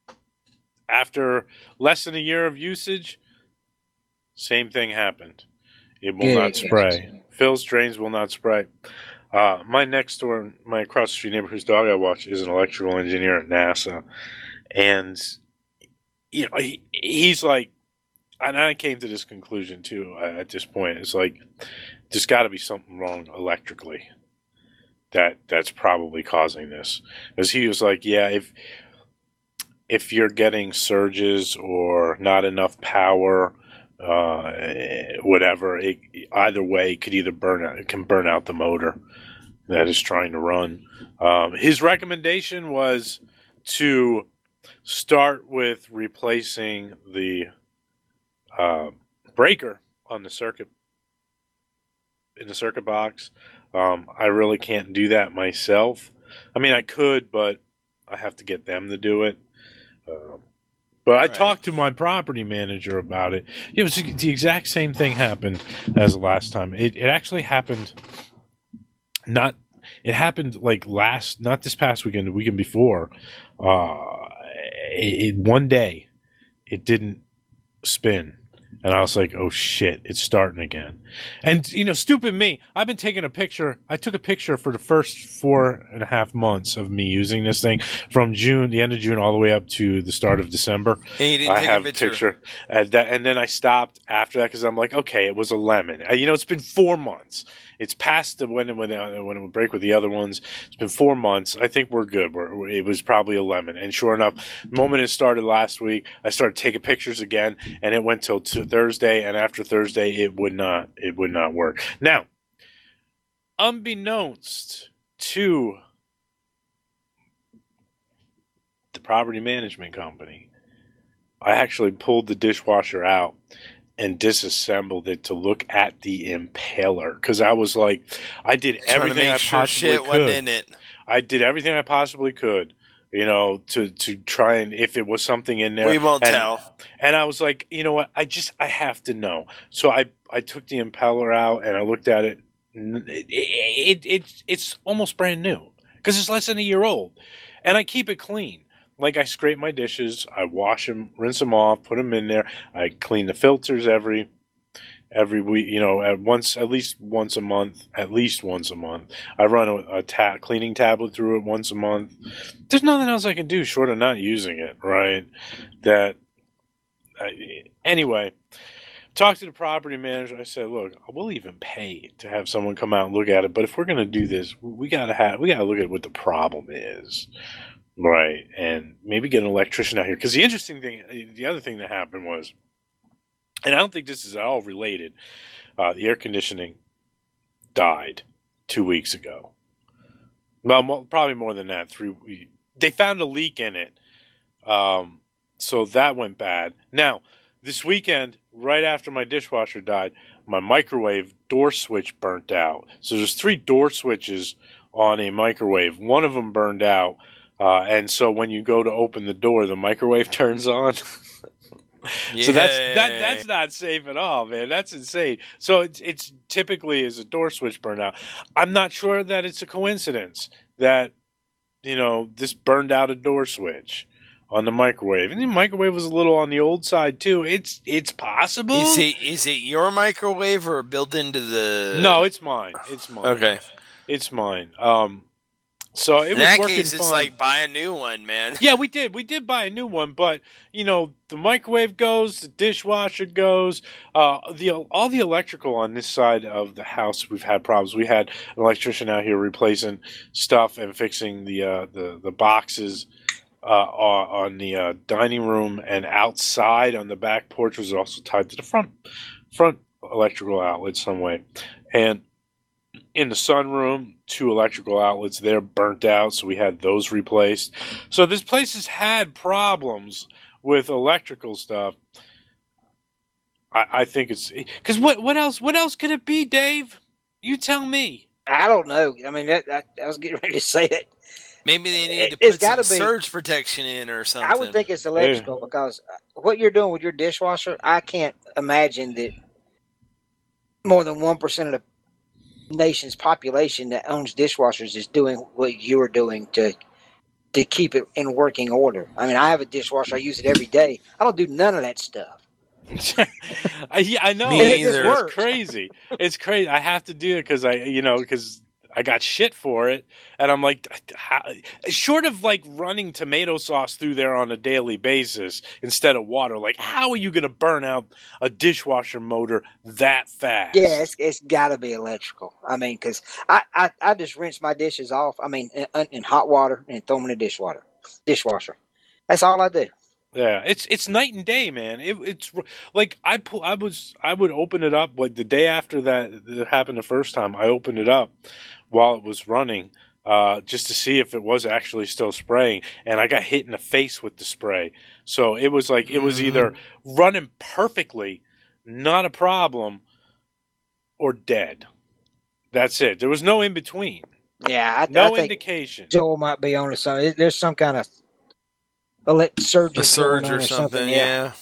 After less than a year of usage, same thing happened. It will Yeah, not yeah. spray. Phil's drains will not spray. Uh, my next door, my across the street neighbor whose dog I watch is an electrical engineer at NASA, and you know he, he's like, and I came to this conclusion too uh, at this point. It's like there's got to be something wrong electrically that that's probably causing this. Because he was like, yeah, if if you're getting surges or not enough power, uh, whatever, it, either way, it could either burn out, it can burn out the motor that is trying to run. Um, his recommendation was to start with replacing the uh, breaker on the circuit in the circuit box. Um, I really can't do that myself. I mean, I could, but I have to get them to do it. Um, but I Right. talked to my property manager about it. It was the exact same thing happened as the last time. It it actually happened. Not it happened like last, not this past weekend, the weekend before. Uh, it, it one day, it didn't spin. And I was like, oh shit, it's starting again. And, you know, stupid me, I've been taking a picture. I took a picture for the first four and a half months of me using this thing from June, the end of June, all the way up to the start of December. And you didn't I take have a picture. And, that, and then I stopped after that because I'm like, okay, it was a lemon. Uh, You know, it's been four months. It's past the when it, when, it, when it would break with the other ones. It's been four months. I think we're good. We're, it was probably a lemon. And sure enough, the moment it started last week, I started taking pictures again, and it went till to Thursday. And after Thursday, it would not. It would not work. Now, unbeknownst to the property management company, I actually pulled the dishwasher out and disassembled it to look at the impaler because I was like, I did Trying to everything make I sure possibly shit wasn't could. in it. I did everything I possibly could, you know, to to try and if it was something in there. We won't and, tell. And I was like, you know what? I just I have to know. So I I took the impeller out and I looked at it. It, it, it it's almost brand new because it's less than a year old, and I keep it clean. Like I scrape my dishes, I wash them, rinse them off, put them in there. I clean the filters every every week, you know, at once at least once a month, at least once a month. I run a, a ta- cleaning tablet through it once a month. There's nothing else I can do short of not using it, right? That I, anyway. Talked to the property manager. I said, "Look, we'll even pay to have someone come out and look at it. But if we're going to do this, we gotta have we gotta look at what the problem is." Right, and maybe get an electrician out here. Because the interesting thing, the other thing that happened was, and I don't think this is at all related, uh, the air conditioning died two weeks ago. Well, mo- probably more than that. Three. They found a leak in it, um, so that went bad. Now, this weekend, right after my dishwasher died, my microwave door switch burnt out. So there's three door switches on a microwave. One of them burned out. Uh, and so when you go to open the door, the microwave turns on. So that's that that's not safe at all, man. That's insane. So it's it's typically is a door switch burnout. I'm not sure that it's a coincidence that you know, this burned out a door switch on the microwave, and the microwave was a little on the old side too. It's it's possible. Is it is it your microwave or built into the? No, it's mine. It's mine. Okay, it's mine. Um, so it in was that working case, fine. it's like buy a new one, man. Yeah, we did. We did buy a new one, but you know, the microwave goes, the dishwasher goes, uh, the all the electrical on this side of the house. We've had problems. We had an electrician out here replacing stuff and fixing the uh, the the boxes uh, on the uh, dining room, and outside on the back porch was also tied to the front front electrical outlet some way, and in the sunroom, two electrical outlets there burnt out, so we had those replaced. So this place has had problems with electrical stuff. I, I think it's because what what else what else could it be, Dave? You tell me. I don't know. I mean, that, that, I was getting ready to say that. Maybe they need to It's put some gotta be- surge protection in or something. I would think it's electrical because what you're doing with your dishwasher, I can't imagine that more than one percent of the nation's population that owns dishwashers is doing what you're doing to to keep it in working order. I mean, I have a dishwasher. I use it every day. I don't do none of that stuff. I, yeah, I know. Me It's, either. it's crazy. It's crazy. I have to do it because I, you know, because I got shit for it, and I'm like, how, short of like running tomato sauce through there on a daily basis instead of water. Like, how are you going to burn out a dishwasher motor that fast? Yeah, it's, it's got to be electrical. I mean, because I, I, I just rinse my dishes off. I mean, in, in hot water and throw them in the dishwater, dishwasher. That's all I do. Yeah, it's it's night and day, man. It, it's like I pull, I was I would open it up like the day after that it happened the first time. I opened it up while it was running, uh, just to see if it was actually still spraying, and I got hit in the face with the spray. So it was like it was either running perfectly, not a problem, or dead. That's it. There was no in between. Yeah, I, No I think indication. Joel might be on to something. There's some kind of elect surge, a surge going on or something. Yeah.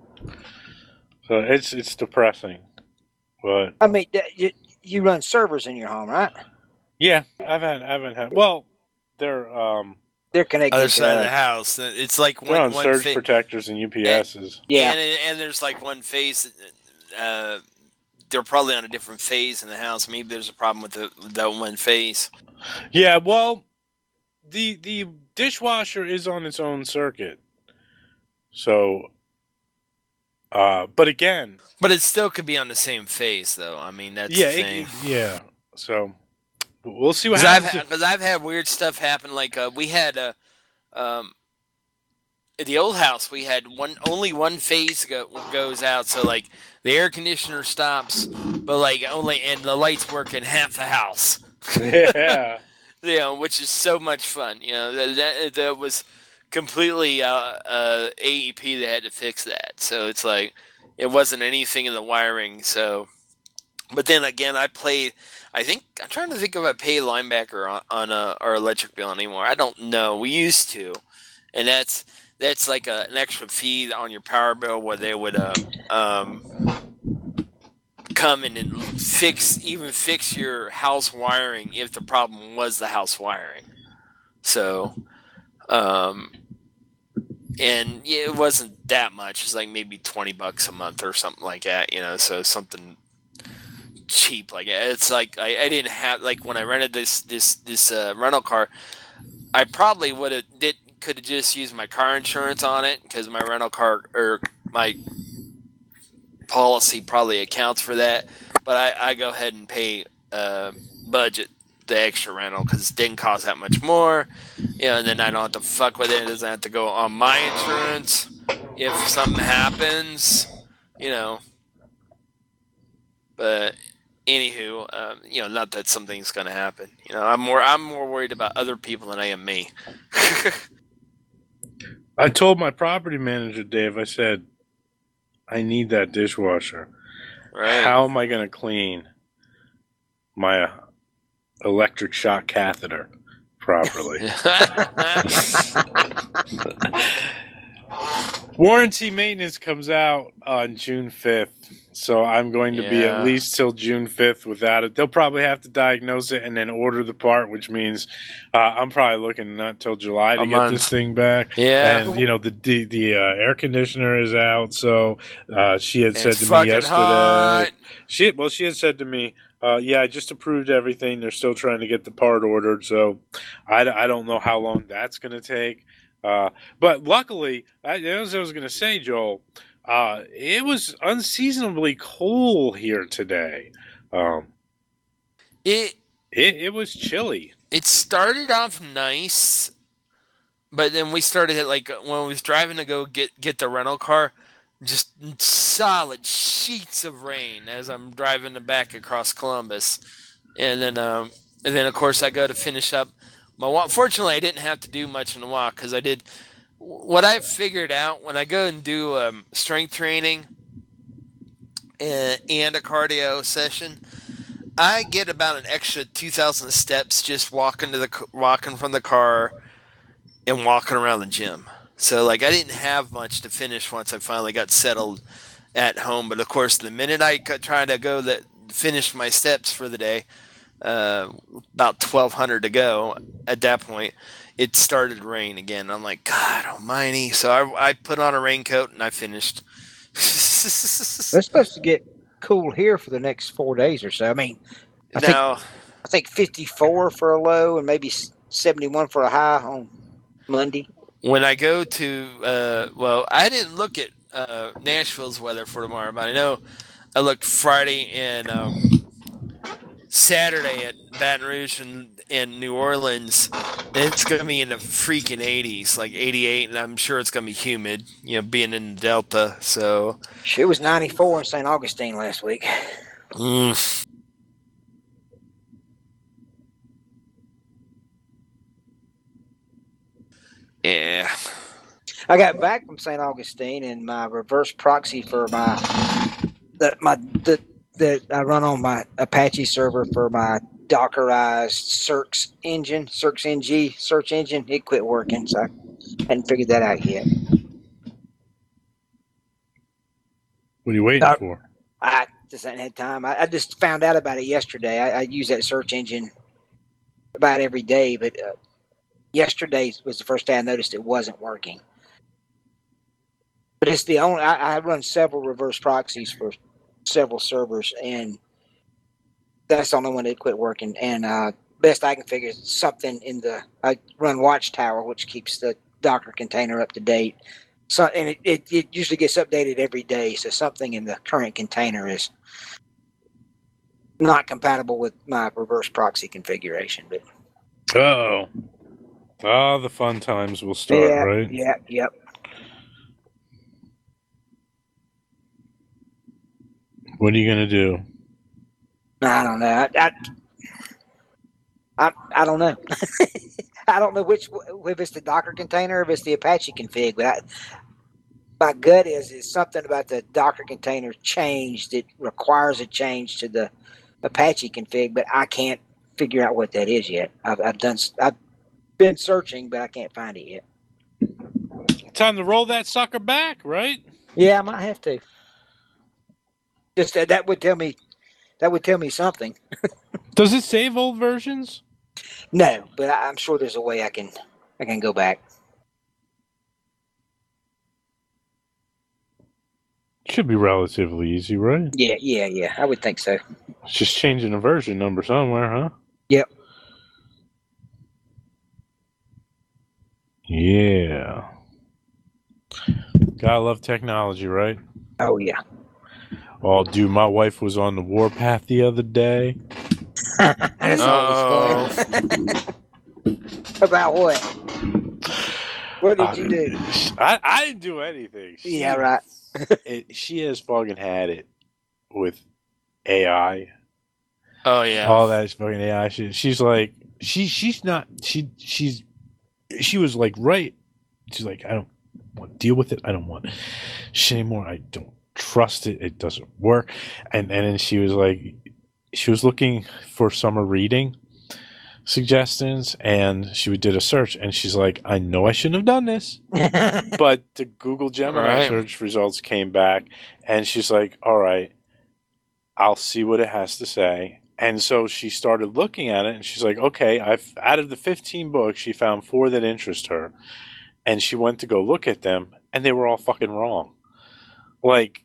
So it's it's depressing, but I mean, that- you, you run servers in your home, right? yeah, I've had I haven't had. Well, they're um. They're connected. Other to side of us. the house. It's like They're one on one surge fa- protectors and U P S's. Yeah. and, and there's like one phase. Uh, they're probably on a different phase in the house. Maybe there's a problem with the that one phase. Yeah, well, the the dishwasher is on its own circuit. So, uh, but again, But it still could be on the same phase, though. I mean, that's yeah, the it- thing. yeah. So we'll see what Because I've, happens. ha- 'cause I've had weird stuff happen. Like uh, we had uh, um, at the old house, we had one only one phase go, goes out, so like the air conditioner stops, but like only and the lights work in half the house. yeah. You know, which is so much fun. You know, that that, that was completely uh, uh, A E P that had to fix that. So it's like it wasn't anything in the wiring. So, but then again, I played. I think I'm trying to think if I pay linebacker on, on uh, our electric bill anymore. I don't know. We used to, and that's that's like a, an extra fee on your power bill where they would uh, um, come in and fix even fix your house wiring if the problem was the house wiring. So, um, and yeah, it wasn't that much. It's like maybe twenty bucks a month or something like that. You know, so something cheap like that. It's like I, I didn't have like when I rented this this this uh, rental car, I probably would have did could have just used my car insurance on it because my rental car or my policy probably accounts for that. But I, I go ahead and pay uh, budget the extra rental because it didn't cost that much more. You know, and then I don't have to fuck with it. It doesn't have to go on my insurance if something happens. You know, but. Anywho, um, you know, not that something's going to happen. You know, I'm more I'm more worried about other people than I am me. I told my property manager, Dave. I said, I need that dishwasher. Right? How am I going to clean my uh, electric shock catheter properly? Warranty maintenance comes out on June fifth. So I'm going to be Yeah. at least till June fifth without it. They'll probably have to diagnose it and then order the part, which means uh, I'm probably looking not till July to A get month. this thing back. Yeah. And you know the the, the uh, air conditioner is out, so uh, she had And said it's to me fucking yesterday. hot. She well, she had said to me, uh, "Yeah, I just approved everything. They're still trying to get the part ordered, so I, I don't know how long that's going to take." Uh, but luckily, I, as I was going to say, Joel, uh, it was unseasonably cool here today. Um, It it it was chilly. it started off nice, but then we started at like when I was driving to go get get the rental car, just solid sheets of rain as I'm driving back across Columbus, and then um and then of course I go to finish up my walk. Fortunately, I didn't have to do much in the walk because I did what I figured out when I go and do um, strength training and, and a cardio session. I get about an extra two thousand steps just walking to the walking from the car and walking around the gym. So like I didn't have much to finish once I finally got settled at home. But of course, the minute I tried to go that finish my steps for the day, uh, about twelve hundred to go at that point, it started to rain again. I'm like, God almighty. So I, I put on a raincoat and I finished. It's supposed to get cool here for the next four days or so. I mean, I think, now, I think fifty-four for a low and maybe seventy-one for a high on Monday. when I go to, uh, well, I didn't look at uh, Nashville's weather for tomorrow, but I know I looked Friday and um, Saturday at Baton Rouge and, and New Orleans. And it's going to be in the freaking eighties, like eighty-eight, and I'm sure it's going to be humid, you know, being in the Delta. So It was ninety-four in Saint Augustine last week. mm. Yeah. I got back from Saint Augustine and my reverse proxy for my the my the that I run on my Apache server for my Dockerized Cirx engine, Cirx N G search engine. It quit working, so I hadn't figured that out yet. What are you waiting Uh, for? I just hadn't had time. I, I just found out about it yesterday. I, I use that search engine about every day, but uh, yesterday was the first day I noticed it wasn't working. But it's the only. I, I run several reverse proxies for several servers, and that's the only one that quit working. And uh, best I can figure is something in the. I run Watchtower, which keeps the Docker container up to date. So, and it, it, it usually gets updated every day. So something in the current container is not compatible with my reverse proxy configuration. But Oh, ah, the fun times will start, yeah, right? yeah, yep. What are you gonna do? I don't know. I, I, I, I don't know. I don't know which if it's the Docker container or if it's the Apache config. But I, my gut is is something about the Docker container changed. It requires a change to the Apache config, but I can't figure out what that is yet. I've, I've done. I've been searching, but I can't find it yet. Time to roll that sucker back, right? Yeah, I might have to. Just that, that would tell me. That would tell me something. Does it save old versions? No, but I, I'm sure there's a way I can. I can go back. Should be relatively easy, right? Yeah, yeah, yeah. I would think so. It's just changing a version number somewhere, huh? Yep. Yeah. Gotta love technology, right? Oh yeah. Oh, dude, my wife was on the warpath the other day. That's always fun. About what? What did you do? I, I didn't do anything. She, Yeah, right. it, she has fucking had it with A I. Oh yeah. All that fucking A I shit. She's like, she she's not she she's she was like right. She's like, I don't want to deal with it. I don't want shit anymore. I don't trust it. It doesn't work. And and then she was like, she was looking for summer reading suggestions, and she did a search, and she's like, I know I shouldn't have done this, but the Google Gemini Right. search results came back, and she's like, all right, I'll see what it has to say. And so she started looking at it, and she's like, okay, I've out of the fifteen books, she found four that interest her. And she went to go look at them, and they were all fucking wrong. Like,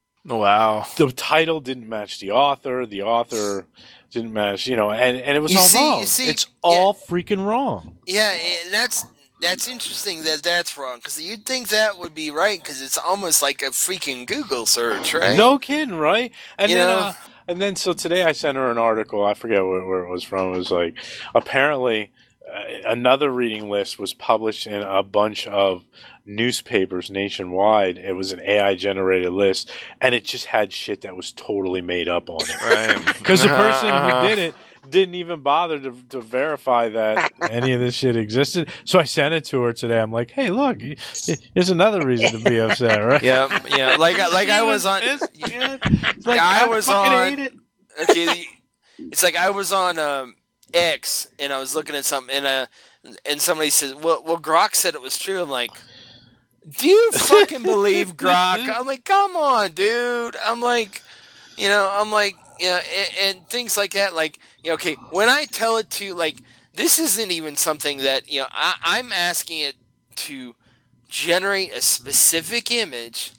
Wow. the title didn't match the author, the author didn't match, you know, and, and it was You all see- wrong. you see- it's all freaking wrong. Yeah, and that's that's interesting that that's wrong because you'd think that would be right because it's almost like a freaking Google search, right? No kidding, right? And You then, know? uh, and then, so today I sent her an article. I forget where, where it was from. It was like, apparently, uh, another reading list was published in a bunch of newspapers nationwide. It was an A I generated list, and it just had shit that was totally made up on it. Right. Because the person who did it didn't even bother to, to verify that any of this shit existed. So I sent it to her today. I'm like, hey, look, here's another reason to be upset, right? Yeah, yeah. Like I- like I was on. It's, yeah, it's like, I I was fucking on- hate it. Okay, the- it's like I was on um, X and I was looking at something and uh, and somebody says, "Well, well, Grok said it was true." I'm like, "Do you fucking believe Grok?" I'm like, "Come on, dude." I'm like, you know, I'm like, you know, and, and things like that. Like, you know, okay, when I tell it to, like, this isn't even something that, you know, I, I'm asking it to generate a specific image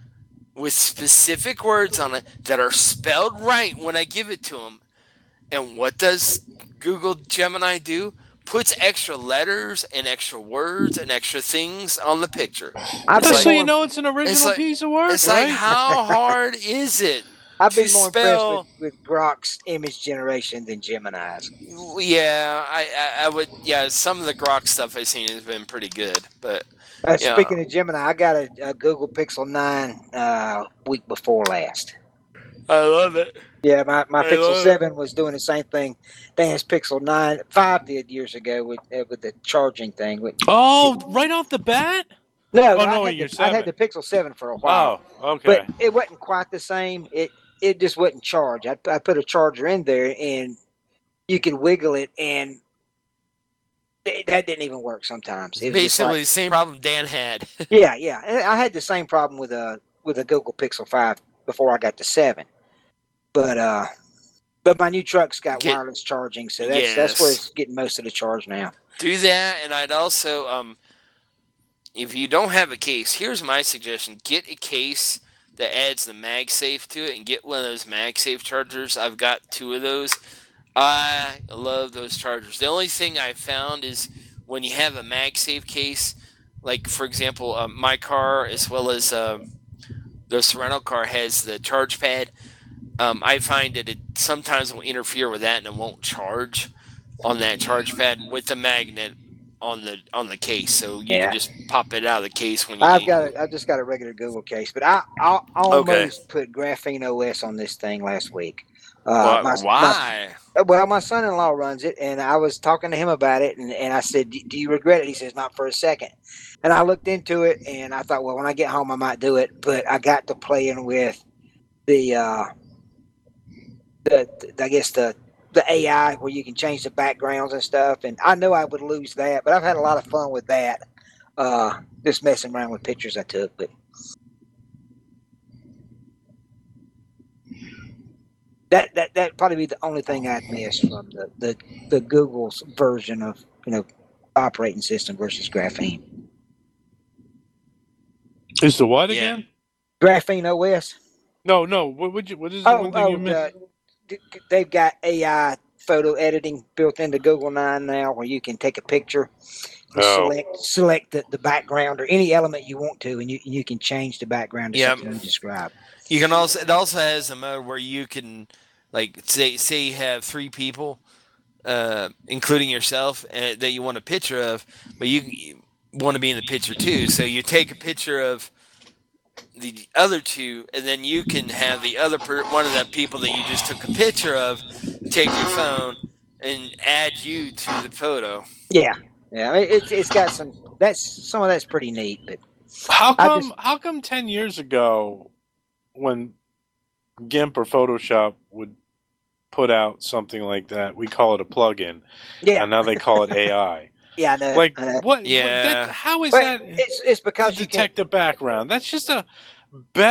with specific words on it that are spelled right when I give it to them. And what does Google Gemini do? Puts extra letters and extra words and extra things on the picture. I've Just been so more, you know, it's an original like- piece of work, It's right? like, how hard is it? I've been to more spell- impressed with, with Grok's image generation than Gemini's. Yeah, I, I, I would. Yeah, some of the Grok stuff I've seen has been pretty good, but Uh, Yeah. Speaking of Gemini, I got a, a Google Pixel nine uh, week before last. I love it. Yeah, my, my I Pixel love it. seven was doing the same thing thing as Pixel nine five did years ago with uh, with the charging thing. With, Oh, right off the bat? no, Oh, I, no, had your the, I had seven. the Pixel seven for a while, Oh, okay. but it wasn't quite the same. It it just wouldn't charge. I, I put a charger in there, and you could wiggle it, and it, that didn't even work sometimes. It was just Basically, like- the same problem Dan had. yeah, yeah. And I had the same problem with a with a Google Pixel five before I got the seven, but uh, but my new truck's got Get- wireless charging, so that's that's where it's getting most of the charge now. Do that, and I'd also, um, if you don't have a case, here's my suggestion: get a case that adds the MagSafe to it, and get one of those MagSafe chargers. I've got two of those. I love those chargers. The only thing I found is when you have a MagSafe case, like for example, uh, my car as well as uh, the Sorrento car has the charge pad. Um, I find that it sometimes will interfere with that and it won't charge on that charge pad with the magnet on the on the case. So you Yeah. can just pop it out of the case when you I've need got a, I've just got a regular Google case, but I I almost Okay. put Graphene O S on this thing last week. Why? Uh, my- why? my- well, my son-in-law runs it, and I was talking to him about it, and, and I said, "Do do you regret it?" He says, "Not for a second." And I looked into it, and I thought, well, when I get home, I might do it. But I got to playing with the uh, the, the I guess the the A I where you can change the backgrounds and stuff, and I know I would lose that, but I've had a lot of fun with that. Uh, just messing around with pictures I took, but that that that probably be the only thing I'd miss from the, the the Google's version of you know operating system versus Graphene. Is the what Yeah. again? Graphene O S. No, no. What would you? What is the Oh, one thing oh you missed? the, they've got A I photo editing built into Google nine now, where you can take a picture, and Oh. select select the, the background or any element you want to, and you you can change the background to Yep. something you describe. You can also it also has a mode where you can like say say you have three people, uh, including yourself, uh, that you want a picture of, but you, you want to be in the picture too. So you take a picture of the other two, and then you can have the other per- one of the people that you just took a picture of take your phone and add you to the photo. Yeah, yeah. I mean, it's it's got some that's some of that's pretty neat, but How I come? just- How come ten years ago, when GIMP or Photoshop would put out something like that, we call it a plugin, yeah, and now they call it A I. yeah. I know, Like I know. what? Yeah. That, how is But that it's it's to because you can detect the background? That's just a better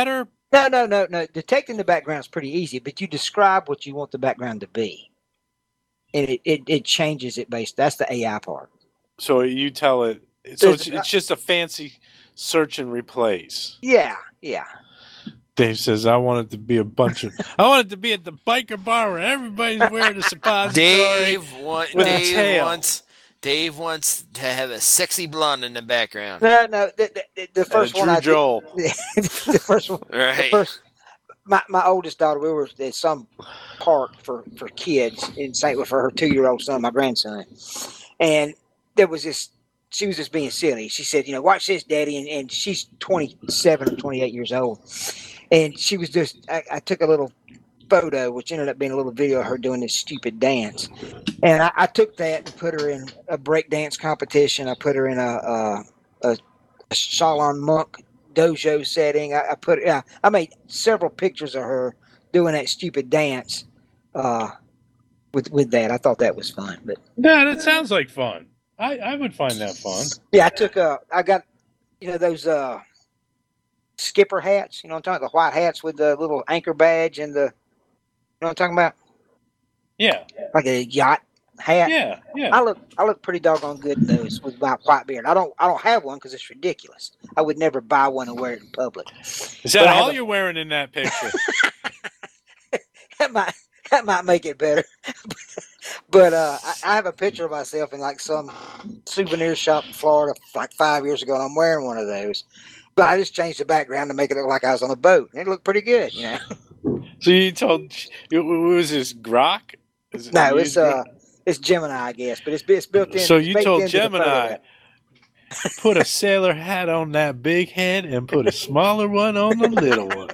No, no, no, no. Detecting the background is pretty easy, but you describe what you want the background to be, and it it, it changes it based. That's the A I part. So you tell it. So it's, There's- it's just a fancy search and replace. Yeah, yeah. Dave says, "I want it to be a bunch of. I want it to be at the biker bar where everybody's wearing a suppository." Dave, want, with a Dave tail. wants Dave wants to have a sexy blonde in the background. No, no. The, the, the first Uh, one Drew I Joel. did, the first one. The Right. first, my, my oldest daughter, we were at some park for, for kids in Saint Louis for her two year old son, my grandson, and there was this. She was just being silly. She said, "You know, watch this, Daddy," and, and she's twenty-seven or twenty-eight years old, and she was just. I, I took a little photo, which ended up being a little video of her doing this stupid dance, and I, I took that and put her in a break dance competition. I put her in a a, a, a Shaolin monk dojo setting. I, I put yeah, I made several pictures of her doing that stupid dance. Uh, with with that, I thought that was fun. But Yeah, that sounds like fun. I, I would find that fun. yeah, I took uh, I got you know those uh skipper hats. You know what I'm talking about? The white hats with the little anchor badge and the you know what I'm talking about? Yeah, Like a yacht hat. yeah, yeah. I look I look pretty doggone good in those with my white beard. I don't I don't have one because it's ridiculous. I would never buy one and wear it in public. Is that But I have all a- you're wearing in that picture? That might that might make it better. But uh, I, I have a picture of myself in like some souvenir shop in Florida like five years ago, and I'm wearing one of those. But I just changed the background to make it look like I was on a boat. And it looked pretty good, you know. So you told, it was this Grok? Is it- No, you it's use uh, it's Gemini, I guess, but it's it's built in. So it's you baked told into the photo. Gemini, put a sailor hat on that big head and put a smaller one on the little one.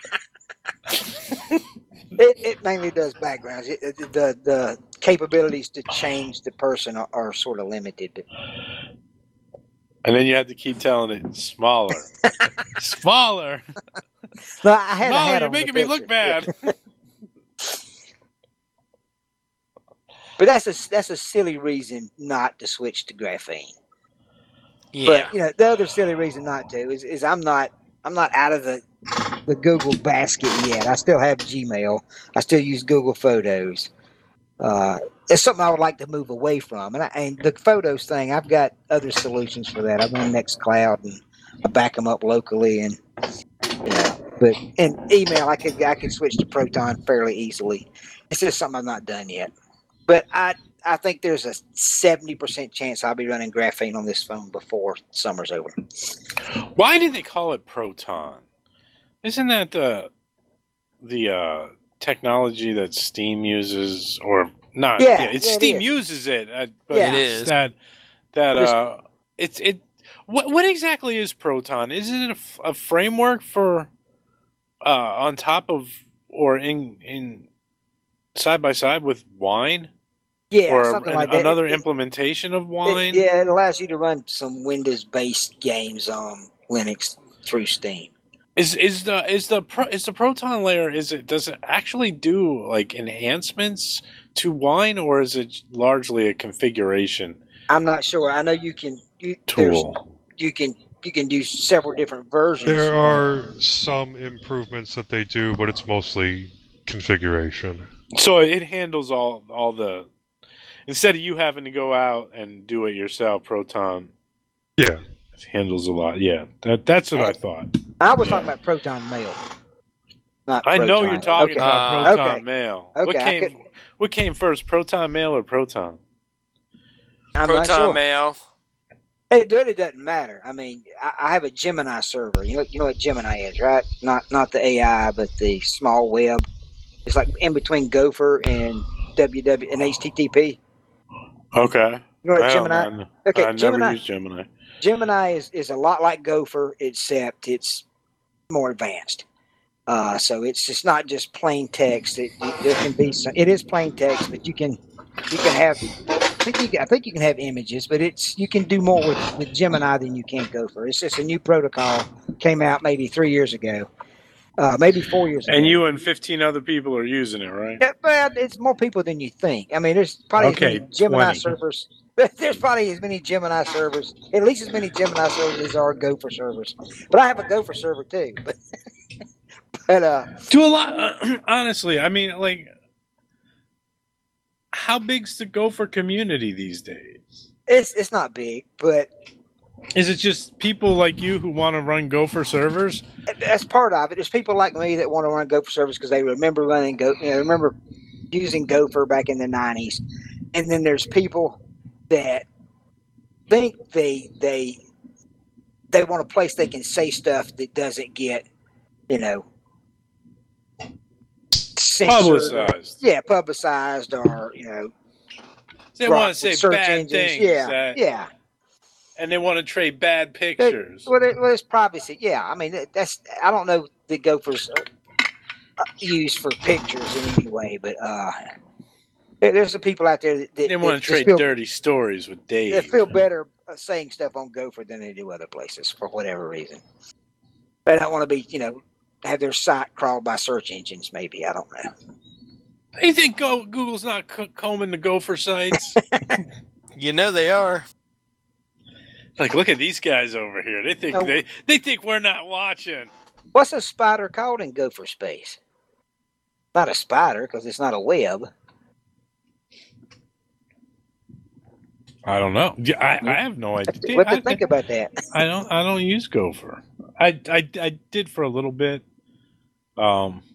It, it mainly does backgrounds. It, it- the the capabilities to change the person are, are sort of limited. But And then you had to keep telling it smaller, smaller, no, I had a smaller. hat You're on the making me look picture. bad. But that's a that's a silly reason not to switch to graphene. Yeah. But you know, the other silly reason not to is, is I'm not I'm not out of the the Google basket yet. I still have Gmail. I still use Google Photos. Uh, it's something I would like to move away from. And I, and the photos thing, I've got other solutions for that. I run Nextcloud and I back them up locally, and you know, but in email, I could I could switch to Proton fairly easily. It's just something I've not done yet. But I I think there's a seventy percent chance I'll be running graphene on this phone before summer's over. Why did they call it Proton? Isn't that the the uh, technology that Steam uses, or not? Yeah, it's yeah, it Steam is. uses it. uh, But Yeah. It it's is. that that Just- uh, it's it. What what exactly is Proton? Is it a, f- a framework for uh, on top of or in in side by side with Wine, Yeah, or something an- like that. another It- implementation of it- Wine? yeah, it allows you to run some Windows-based games on Linux through Steam. Is is the is the pro, is the Proton layer? Is it does it actually do like enhancements to Wine, or is it largely a configuration I'm not sure. I know you can. You, there's- tool? You can. You can do several different versions. There are some improvements that they do, but it's mostly configuration. So it handles all all the instead of you having to go out and do it yourself. Proton Yeah. handles a lot. Yeah, that that's what I thought. I was Yeah. talking about Proton Mail. Not I know Proton. you're talking Okay. about Uh, Proton okay. Mail. What Okay, I came could- what came first, Proton Mail or Proton? I'm not Proton sure. Mail. It really doesn't matter. I mean, I, I have a Gemini server. You know, you know what Gemini is, right? Not not the A I, but the small web. It's like in between Gopher and W W and H T T P. Okay. You know what Well, Gemini? man, Okay, I never Gemini. used Gemini. Gemini is, is a lot like Gopher, except it's more advanced. Uh, so it's just not just plain text. It, it there can be some, it is plain text, but you can you can have I think you can, I think you can have images, but it's you can do more with, with Gemini than you can Gopher. It's just a new protocol came out maybe three years ago, uh, maybe four years ago. And you and fifteen other people are using it, right? Yeah, well, it's more people than you think. I mean, there's probably Okay, as many Gemini twenty. servers. There's probably as many Gemini servers, at least as many Gemini servers as are Gopher servers. But I have a Gopher server too. But But uh, To a lot, honestly, I mean, like, how big's the gopher community these days? it's it's not big, but Is it just people like you who want to run gopher servers? that's part of it. There's people like me that want to run Gopher servers because they remember running Go, you know, remember using Gopher back in the nineties, and then there's people that think they they they want a place they can say stuff that doesn't get, you know, censored. Publicized. Yeah, publicized or you know. They brought want to with say bad engines. things. Yeah, that- yeah. And they want to trade bad pictures. Well, it, well, it's privacy. Yeah, I mean that's. I don't know the Gophers are used for pictures in any way, but uh, there- there's some people out there that, that They want that to trade feel, dirty stories with Dave. They feel better uh, saying stuff on Gopher than they do other places for whatever reason. They don't want to be, you know, have their site crawled by search engines. Maybe I don't know. You think Go- Google's not c- combing the gopher sites? You know they are. Like, look at these guys over here. They think No. they they think we're not watching. What's a spider called in Gopher space? Not a spider because it's not a web. I don't know. Yeah, I, I have no idea. What to I, think about that? I don't. I don't use Gopher. I, I, I did for a little bit. Um,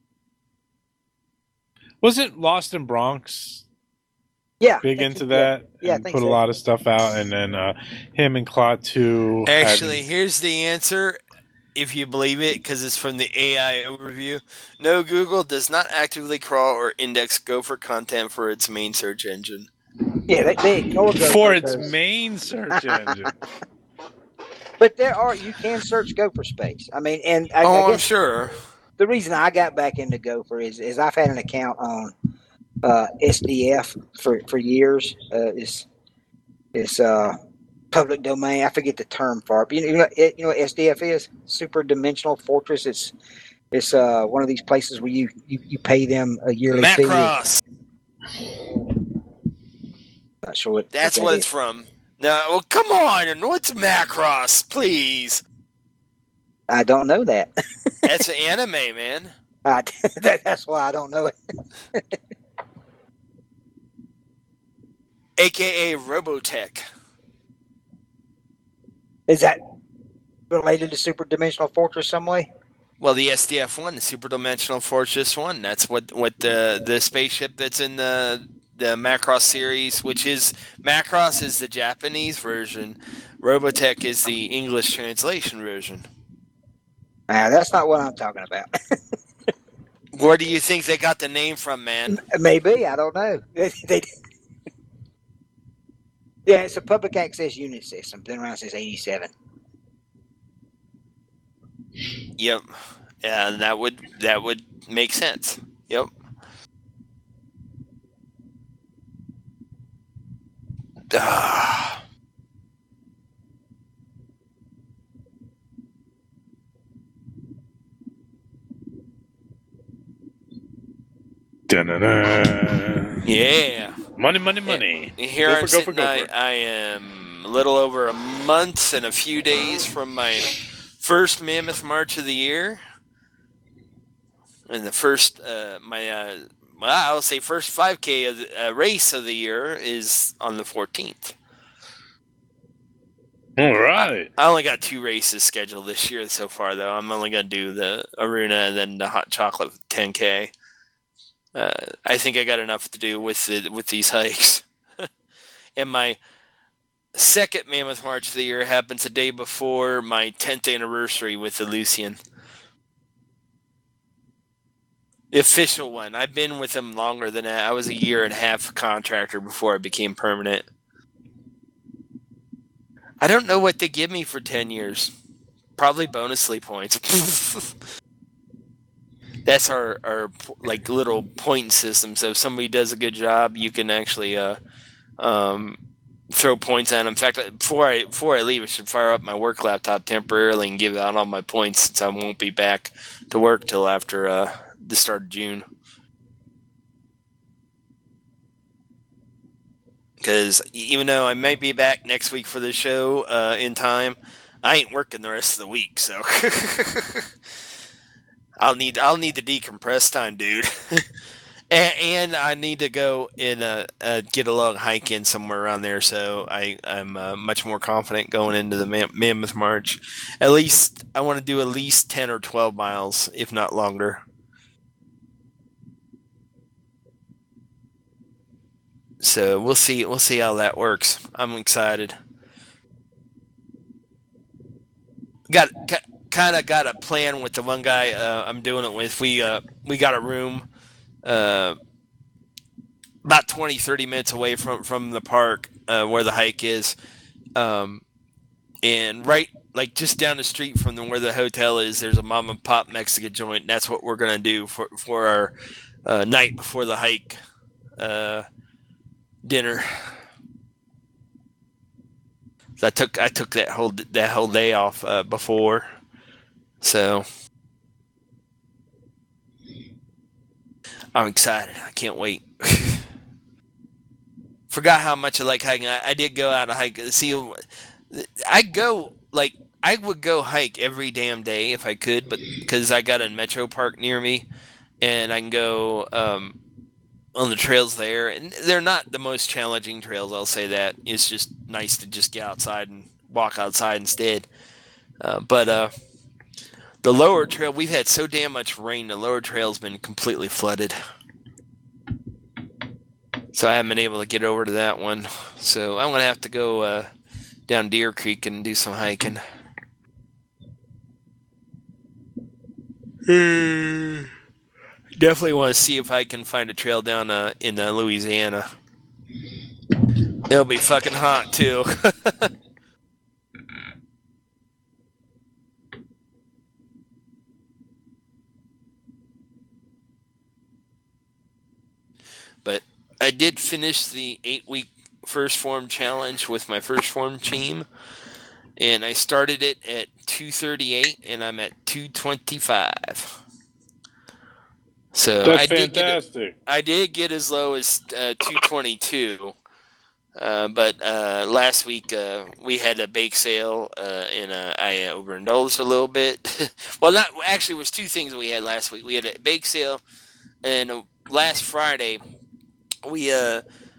was it Lost in Bronx? Yeah, Big think into it- that. Yeah, I and think put so. a lot of stuff out, and then uh, him and Klaatu. had- Actually, here's the answer, if you believe it, because it's from the A I overview. No, Google does not actively crawl or index Gopher content for its main search engine. Yeah, they, they ignore Gopher for its because- main search engine. But there are you can search Gopher space. I mean, and I, oh, I I'm guess sure. the reason I got back into Gopher is, is I've had an account on uh, S D F for, for years. Uh, it's it's uh, public domain. I forget the term for it. But you know, it, you know what S D F is? Super Dimensional Fortress. It's it's uh, one of these places where you, you, you pay them a yearly fee. Macross. Not sure what That's that what is. it's from. No, well, come on. And what's Macross, please? I don't know that. That's an anime, man. I, that. That's why I don't know it. A K A Robotech. Is that related to Super Dimensional Fortress some way? Well, the S D F one, the Super Dimensional Fortress one. That's what, what the the spaceship that's in the the Macross series, which is Macross is the Japanese version, Robotech is the English translation version. Uh, that's not what I'm talking about. Where do you think they got the name from, man? Maybe I don't know. They, they, yeah, it's a public access unit system. Been around since eighty-seven. Yep. Yeah, and that would that would make sense. Yep. Ah. Da-na-na. Yeah. Money, money, money. Here Go I'm for, go sitting, for, go I, for. I am a little over a month and a few days from my first Mammoth March of the year. And the first, uh, my, uh, well, I'll say first five K of the, uh, race of the year is on the fourteenth. All right. I only got two races scheduled this year so far, though. I'm only going to do the Aruna and then the Hot Chocolate ten K. Uh, I think I got enough to do with the, with these hikes. And my second Mammoth March of the year happens the day before my tenth anniversary with the Lucian. The official one. I've been with him longer than that. I was a year and a half contractor before I became permanent. I don't know what they give me for ten years. Probably bonus sleep points. That's our, our like little point system. So if somebody does a good job, you can actually uh, um, throw points at them. In fact, before I before I leave, I should fire up my work laptop temporarily and give out all my points since I won't be back to work till after uh, the start of June. Because even though I might be back next week for the show uh, in time, I ain't working the rest of the week. So I'll need I'll need the decompress time, dude. and, and I need to go and uh, uh, get a long hike in somewhere around there, so I I'm uh, much more confident going into the Mam- Mammoth March. At least I want to do at least ten or twelve miles, if not longer. So we'll see. We'll see how that works. I'm excited. Got kind of got a plan with the one guy uh, I'm doing it with. We uh, we got a room uh, about twenty, thirty minutes away from from the park uh, where the hike is, um, and right like just down the street from the, where the hotel is. There's a mom and pop Mexican joint. And that's what we're gonna do for for our uh, night before the hike. Uh, dinner. So I took I took that whole that whole day off uh, before, so I'm excited. I can't wait. Forgot how much I like hiking. I, I did go out to hike. See, I go like I would go hike every damn day if I could, but because I got a metro park near me, and I can go. Um, on the trails there, and they're not the most challenging trails, I'll say that. It's just nice to just get outside and walk outside instead. Uh, but uh, the lower trail, we've had so damn much rain, the lower trail's been completely flooded. So I haven't been able to get over to that one. So I'm going to have to go uh, down Deer Creek and do some hiking. Definitely want to see if I can find a trail down uh, in uh, Louisiana. It'll be fucking hot too. But I did finish the eight-week first form challenge with my first form team, and I started it at two thirty-eight, and I'm at two twenty-five. So That's I did fantastic. Get, I did get as low as uh, two twenty-two, uh, but uh, last week uh, we had a bake sale, uh, and uh, I overindulged a little bit. Well, not actually, it was two things we had last week. We had a bake sale, and uh, last Friday we uh,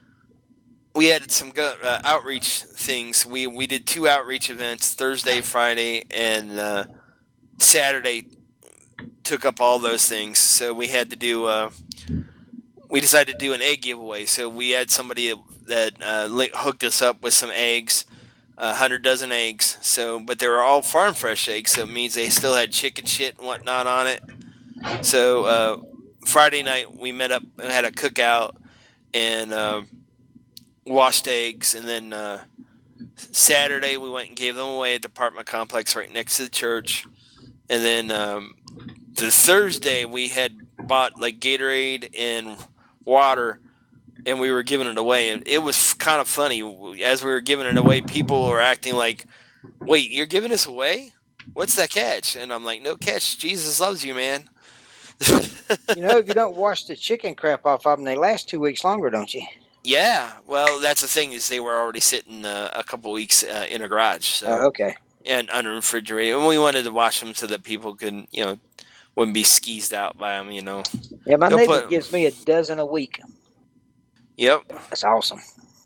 we had some go- uh, outreach things. We we did two outreach events Thursday, Friday, and uh, Saturday. Took up all those things, so we had to do. Uh, we decided to do an egg giveaway. So we had somebody that uh, hooked us up with some eggs, a hundred dozen eggs. So, but they were all farm fresh eggs, so it means they still had chicken shit and whatnot on it. So uh, Friday night we met up and had a cookout and uh, washed eggs, and then uh, Saturday we went and gave them away at the apartment complex right next to the church, and then. Um, The Thursday we had bought like Gatorade and water, and we were giving it away. And it was kind of funny as we were giving it away. People were acting like, "Wait, you're giving this away? What's that catch?" And I'm like, "No catch. Jesus loves you, man." You know, if you don't wash the chicken crap off of them, they last two weeks longer, don't you? Yeah. Well, that's the thing is they were already sitting uh, a couple weeks uh, in a garage. So. Oh, okay. And under refrigerated, and we wanted to wash them so that people could, you know. Wouldn't be skeezed out by them, you know. Yeah, my They'll neighbor put, gives me a dozen a week. Yep. That's awesome.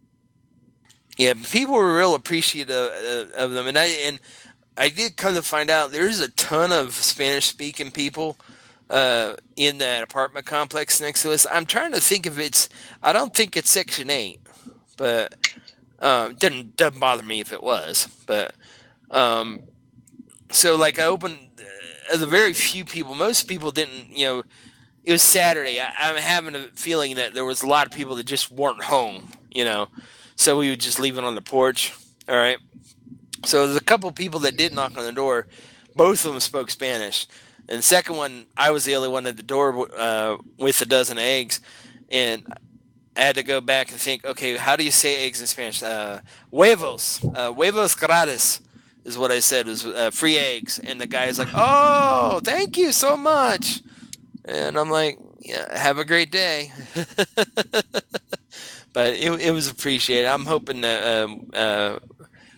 Yeah, people were real appreciative of, of them, and I and I did come to find out there's a ton of Spanish-speaking people uh, in that apartment complex next to us. I'm trying to think if it's. I don't think it's Section Eight, but uh, it didn't doesn't bother me if it was. But um, so like I opened. The very few people, most people didn't, you know, it was Saturday. I, I'm having a feeling that there was a lot of people that just weren't home, you know, so we would just leave it on the porch. All right. So there's a couple of people that did knock on the door. Both of them spoke Spanish. And the second one, I was the only one at the door uh, with a dozen eggs. And I had to go back and think, okay, how do you say eggs in Spanish? Uh, huevos, uh, huevos gratis. Is what I said, was uh, free eggs. And the guy's like, oh, thank you so much. And I'm like, yeah, have a great day. But it, it was appreciated. I'm hoping that um, uh,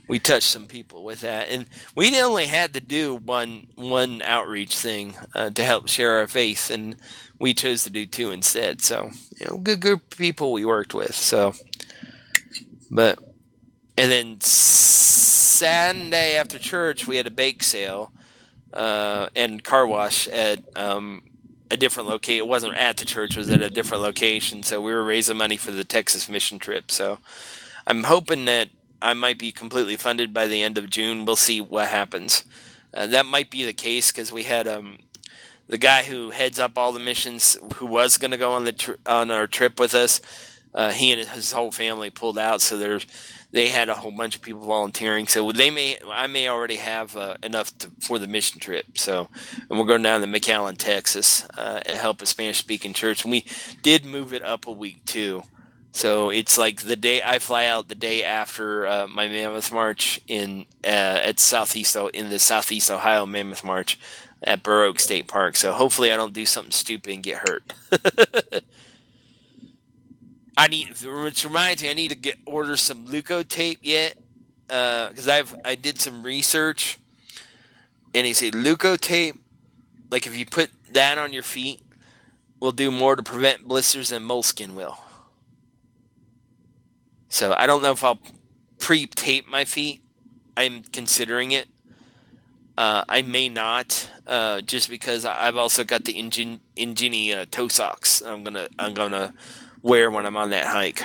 we touched some people with that, and we only had to do one one outreach thing uh, to help share our faith, and we chose to do two instead. So, you know, good group of people we worked with. So, but and then Sunday after church, we had a bake sale uh, and car wash at um, a different location. It wasn't at the church; it was at a different location. So we were raising money for the Texas mission trip. So I'm hoping that I might be completely funded by the end of June. We'll see what happens. Uh, that might be the case because we had um, the guy who heads up all the missions, who was going to go on the tr- on our trip with us. Uh, he and his whole family pulled out, so there's they had a whole bunch of people volunteering. So they may I may already have uh, enough to, for the mission trip. So, and we're going down to McAllen, Texas, uh, and help a Spanish-speaking church. And we did move it up a week too. So it's like the day I fly out the day after uh, my Mammoth March in uh, at Southeast in the Southeast Ohio Mammoth March at Burr Oak State Park. So hopefully I don't do something stupid and get hurt. I need, which reminds me, I need to get order some Leuko tape yet because uh, I've I did some research, and he said Leuko tape, like if you put that on your feet, will do more to prevent blisters than moleskin will. So I don't know if I'll pre-tape my feet. I'm considering it. Uh, I may not, uh, just because I've also got the Ingen, Ingenie uh, toe socks. I'm gonna I'm gonna wear when I'm on that hike.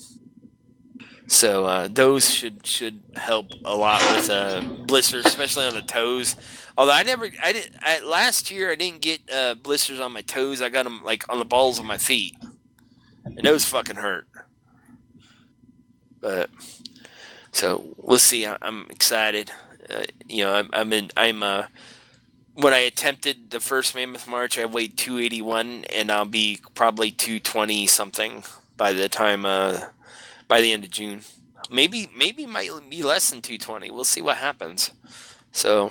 So uh, those should should help a lot with uh, blisters, especially on the toes. Although I never, I didn't. I, last year I didn't get uh, blisters on my toes. I got them like on the balls of my feet, and those fucking hurt. But so we'll see. I, I'm excited. Uh, you know, I'm, I'm in. I'm uh. When I attempted the first Mammoth March, I weighed two eighty-one, and I'll be probably two twenty something by the time uh, by the end of June. Maybe maybe might be less than two twenty. We'll see what happens. So,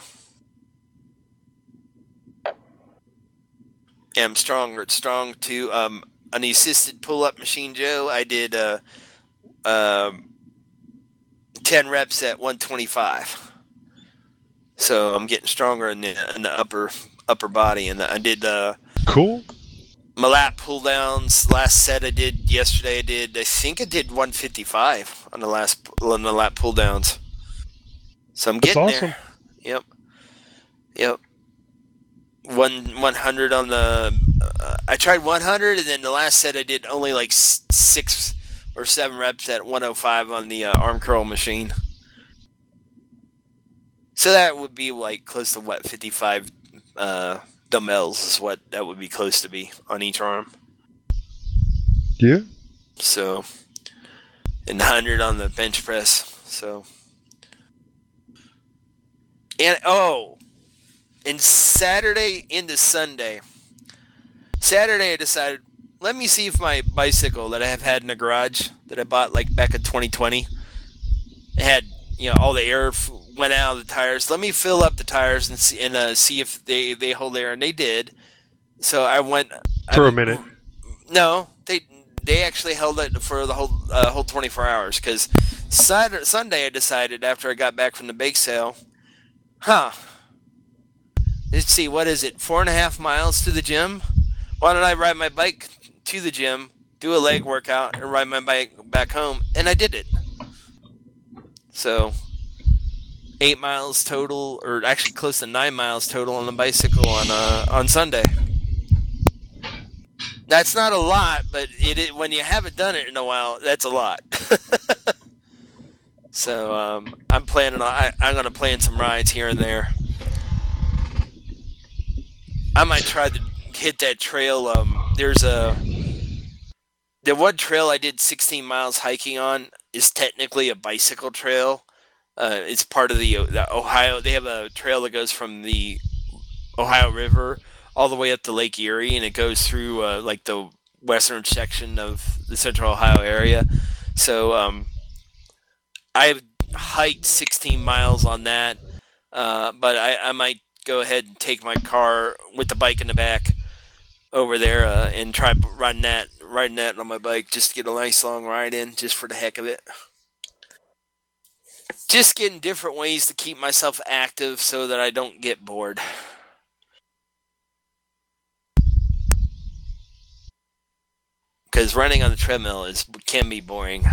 yeah, I'm strong. Strong too. Um, on the assisted pull-up machine, Joe, I did uh, uh, ten reps at one twenty-five. So I'm getting stronger in the, in the upper upper body, and I did uh, cool. My lat pull downs. Last set I did yesterday. I did. I think I did one fifty-five on the last on the lat pull downs. So I'm getting That's awesome. there. Yep. Yep. One one hundred on the. Uh, I tried one hundred, and then the last set I did only like six or seven reps at one oh five on the uh, arm curl machine. So that would be like close to what, fifty-five uh, dumbbells is what that would be close to be on each arm. Yeah. So, and one hundred on the bench press. So, and oh, and Saturday into Sunday. Saturday I decided, let me see if my bicycle that I have had in the garage that I bought like back in twenty twenty, it had, you know, all the air went out of the tires. Let me fill up the tires and see and uh, see if they, they hold air, and they did. So I went for I, a minute. No, they they actually held it for the whole uh, whole twenty-four hours. Because Saturday, Sunday I decided after I got back from the bake sale, huh? Let's see, what is it? Four and a half miles to the gym. Why don't I ride my bike to the gym, do a leg workout, and ride my bike back home? And I did it. So. Eight miles total, or actually close to nine miles total on the bicycle on uh, on Sunday. That's not a lot, but it, it when you haven't done it in a while, that's a lot. So um, I'm planning on I, I'm gonna plan some rides here and there. I might try to hit that trail. Um, there's a the one trail I did sixteen miles hiking on is technically a bicycle trail. Uh, it's part of the, the Ohio. They have a trail that goes from the Ohio River all the way up to Lake Erie, and it goes through uh, like the western section of the Central Ohio area. So um, I've hiked sixteen miles on that, uh, but I, I might go ahead and take my car with the bike in the back over there uh, and try riding that, riding that on my bike just to get a nice long ride in, just for the heck of it. just getting different ways to keep myself active so that I don't get bored. Because running on the treadmill is can be boring.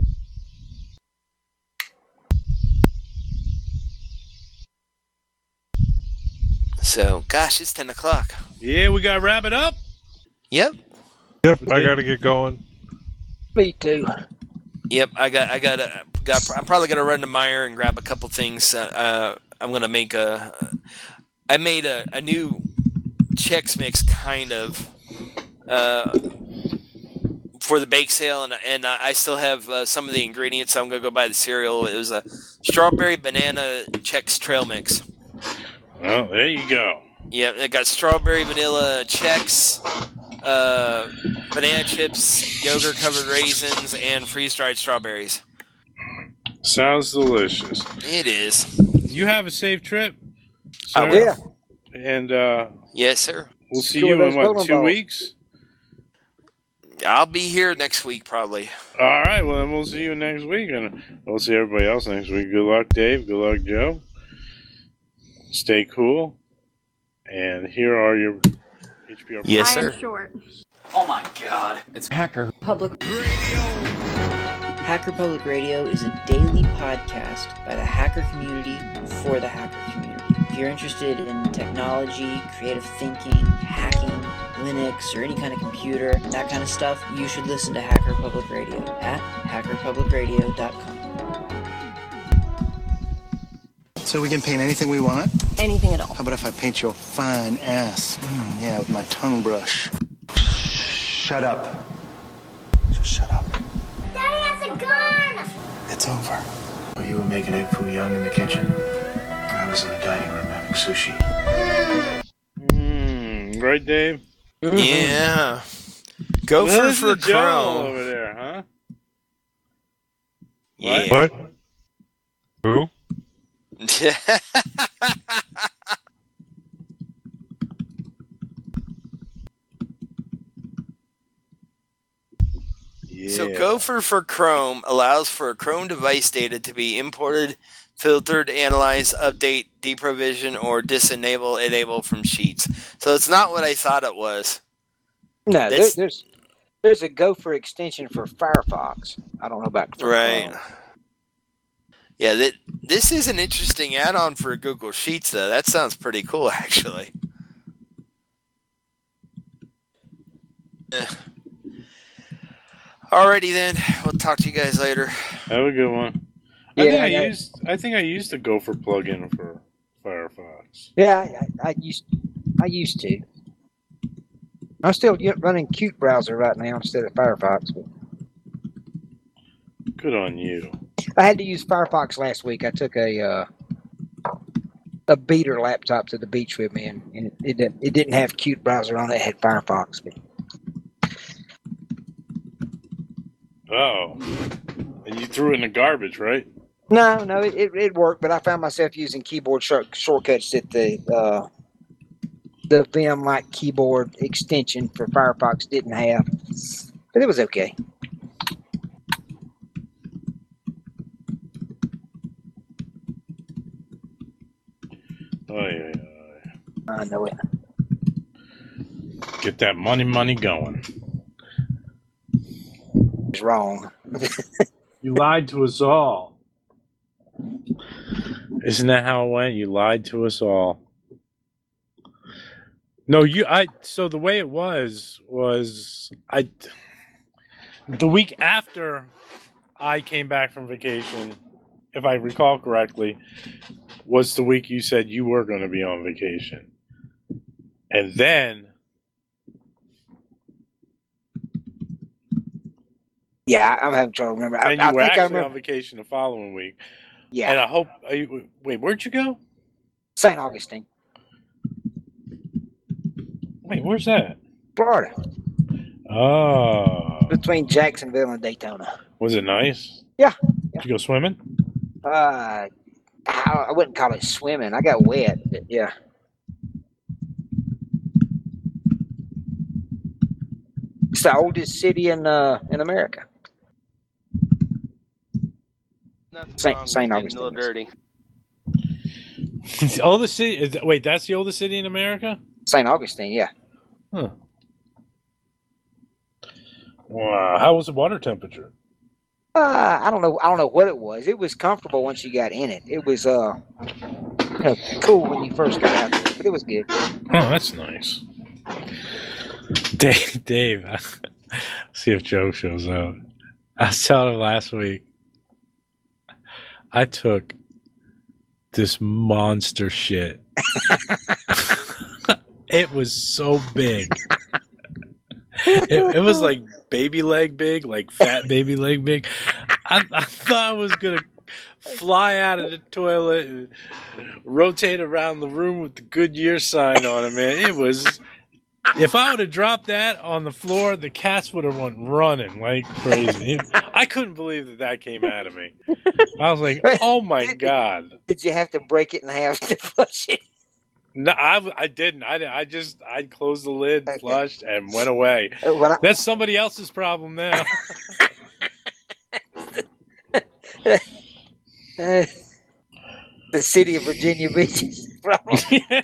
So, gosh, it's ten o'clock. Yeah, we got to wrap it up. Yep. Yep, I got to get going. Me too. Yep, I got, I got, a, got. I'm probably gonna run to Meijer and grab a couple things. Uh, uh, I'm gonna make a. I made a, a new Chex Mix kind of uh, for the bake sale, and and I still have uh, some of the ingredients. So I'm gonna go buy the cereal. It was a strawberry banana Chex Trail Mix. Well, there you go. Yeah, it got strawberry vanilla Chex, uh, banana chips, yogurt covered raisins, and freeze dried strawberries. Sounds delicious. It is. You have a safe trip. I sir. will. Yeah. And uh, Yes, sir. we'll see Enjoy you in those what, bowling two balls. weeks? I'll be here next week probably. All right, well, then we'll see you next week, and we'll see everybody else next week. Good luck, Dave. Good luck, Joe. Stay cool. And here are your H P R. Yes, I sir. am short. Oh my god. It's Hacker. Public Hacker Public Radio is a daily podcast by the hacker community for the hacker community. If you're interested in technology, creative thinking, hacking, Linux, or any kind of computer, that kind of stuff, you should listen to Hacker Public Radio at hacker public radio dot com. So we can paint anything we want? anything at all. How about if I paint your fine ass? Mm, yeah, with my tongue brush. Shut up. Just shut up. Daddy has a gun! It's over. Well, you were making egg foo young in the kitchen. I was in the dining room having sushi. Mm, right, Dave? Yeah. Go Well, for listen for to Joe Chrome. over there, huh? Yeah. What? Who? Yeah. So Gopher for Chrome allows for Chrome device data to be imported, filtered, analyzed, update, deprovision, or disenable, enable from Sheets. So it's not what I thought it was. No, there, That's- there's there's a Gopher extension for Firefox. I don't know about for Right. Chrome. Yeah, that this is an interesting add-on for Google Sheets, though. That sounds pretty cool, actually. Eh. Alrighty then. We'll talk to you guys later. Have a good one. I Yeah, think I yeah. used I think I used the Gopher plugin for Firefox. Yeah, I, I used I used to. I'm still y- running Qt browser right now instead of Firefox. But Good on you. I had to use Firefox last week. I took a uh, a beater laptop to the beach with me, and, and it didn't, it didn't have Qt browser on it. It had Firefox. But Oh. And you threw it in the garbage, right? no, no, it, it, it worked. But I found myself using keyboard short, shortcuts that the uh, the Vim-like keyboard extension for Firefox didn't have. But it was okay. Oh yeah, yeah. I know it. Get that money, money going. It's wrong. You lied to us all. Isn't that how it went? You lied to us all. No, you. I. So the way it was was I. The week after I came back from vacation, if I recall correctly, was the week you said you were going to be on vacation, and then. Yeah, I'm having trouble remembering. I, And you I were think I actually remember. on vacation the following week. Yeah, And I hope. Are you, wait, where'd you go? Saint Augustine, Wait, where's that? Florida, Oh, between Jacksonville and Daytona. was it nice? Yeah, Did you go swimming? Uh, I, I wouldn't call it swimming. I got wet, but yeah. It's the oldest city in uh in America. Nothing Saint- wrong with Saint getting a little Augustine. dirty. Oldest city? Is that, wait, that's the oldest city in America? Saint Augustine, yeah. Huh. Wow. How was the water temperature? Uh, I don't know. I don't know what it was. It was comfortable once you got in it. It was uh, you know, cool when you first got out there, but it was good. Oh, that's nice. Dave, Dave. See if Joe shows up. I was telling him last week. I took this monster shit. It was so big. It, it was like baby leg big, like fat baby leg big. I, I thought I was going to fly out of the toilet and rotate around the room with the Goodyear sign on it, man. It was... If I would have dropped that on the floor, the cats would have went running like crazy. I couldn't believe that that came out of me. I was like, oh, my God. Did you have to break it in half to flush it? No, I, I didn't. I, I just I closed the lid, Okay. flushed, and went away. Uh, when I- That's somebody else's problem now. Uh, the city of Virginia Beach's problem.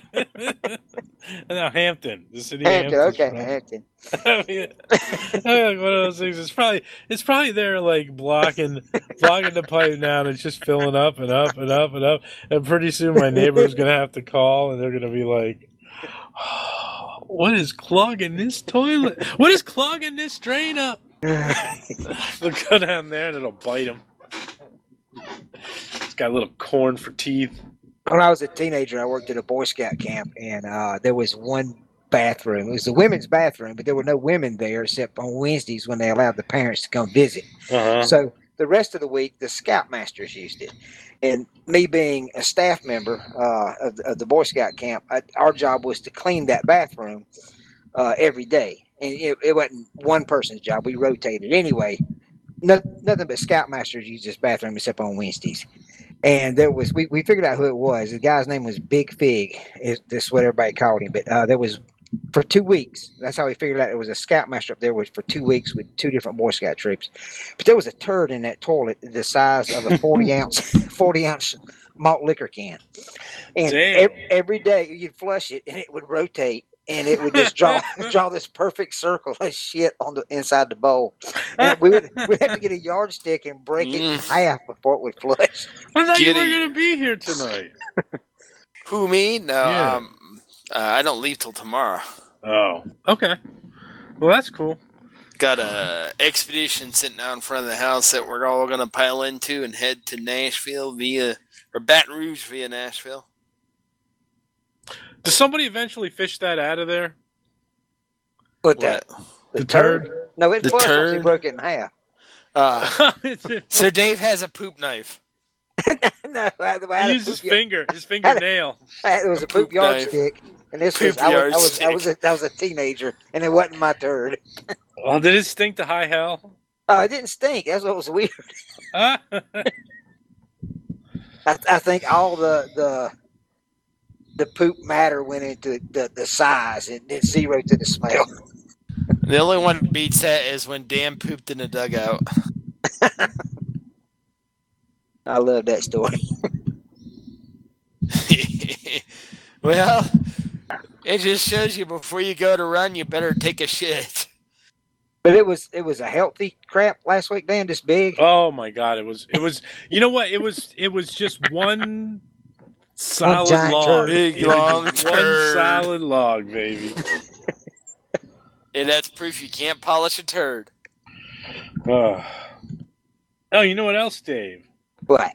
No, Hampton, the city Hampton, of Hampton. okay, Hampton. I mean, I like one of those things. It's probably it's probably there like blocking blocking the pipe now, and it's just filling up and up and up and up. And pretty soon, my neighbor's gonna have to call, and they're gonna be like, oh, "What is clogging this toilet? What is clogging this drain up?" They'll go down there, and it'll bite them. It's got a little corn for teeth. When I was a teenager, I worked at a Boy Scout camp, and uh, there was one bathroom. It was the women's bathroom, but there were no women there except on Wednesdays when they allowed the parents to come visit. Uh-huh. So the rest of the week, the Scoutmasters used it. And me being a staff member uh, of, of the Boy Scout camp, I, our job was to clean that bathroom uh, every day. And it, it wasn't one person's job. We rotated. Anyway, no, nothing but Scoutmasters used this bathroom except on Wednesdays. And there was, we, we figured out who it was. The guy's name was Big Fig. Is this is what everybody called him. But uh, there was, for two weeks, that's how we figured out there was a Scoutmaster up there was for two weeks with two different Boy Scout troops. But there was a turd in that toilet the size of a forty ounce, forty ounce malt liquor can. And ev- every day you'd flush it and it would rotate. And it would just draw draw this perfect circle of shit on the inside the bowl. And we would we'd have to get a yardstick and break it in half before it would flush. I thought you Get were it. going to be here tonight. Who, me? No, Yeah. um, uh, I don't leave till tomorrow. Oh, okay. Well, that's cool. Got a expedition sitting out in front of the house that we're all going to pile into and head to Nashville via, or Baton Rouge via Nashville. Does somebody eventually fish that out of there? What that? The turd? No, it The flushed once he turd? broke it in half. Uh, so Dave has a poop knife. No, I had, I He had used a his poop, finger, his fingernail. I had- it was a poop, Poop knife. yardstick, and this Poop was I was I was, I yardstick. was, a, I was a teenager, and it wasn't my turd. Well, did it stink to high hell? Oh, it didn't stink. That's what was weird. Huh? I, I think all the the the poop matter went into the, the size and then zero to the smell. The only one that beats that is when Dan pooped in the dugout. I love that story. Well, it just shows you before you go to run, you better take a shit. But it was it was a healthy crap last week, Dan. This big. Oh my god! It was. It was. You know what? It was. It was just one solid giant log. turd. Big, It was long one turd. solid log, baby. And that's proof you can't polish a turd. Oh. Oh, you know what else, Dave? What?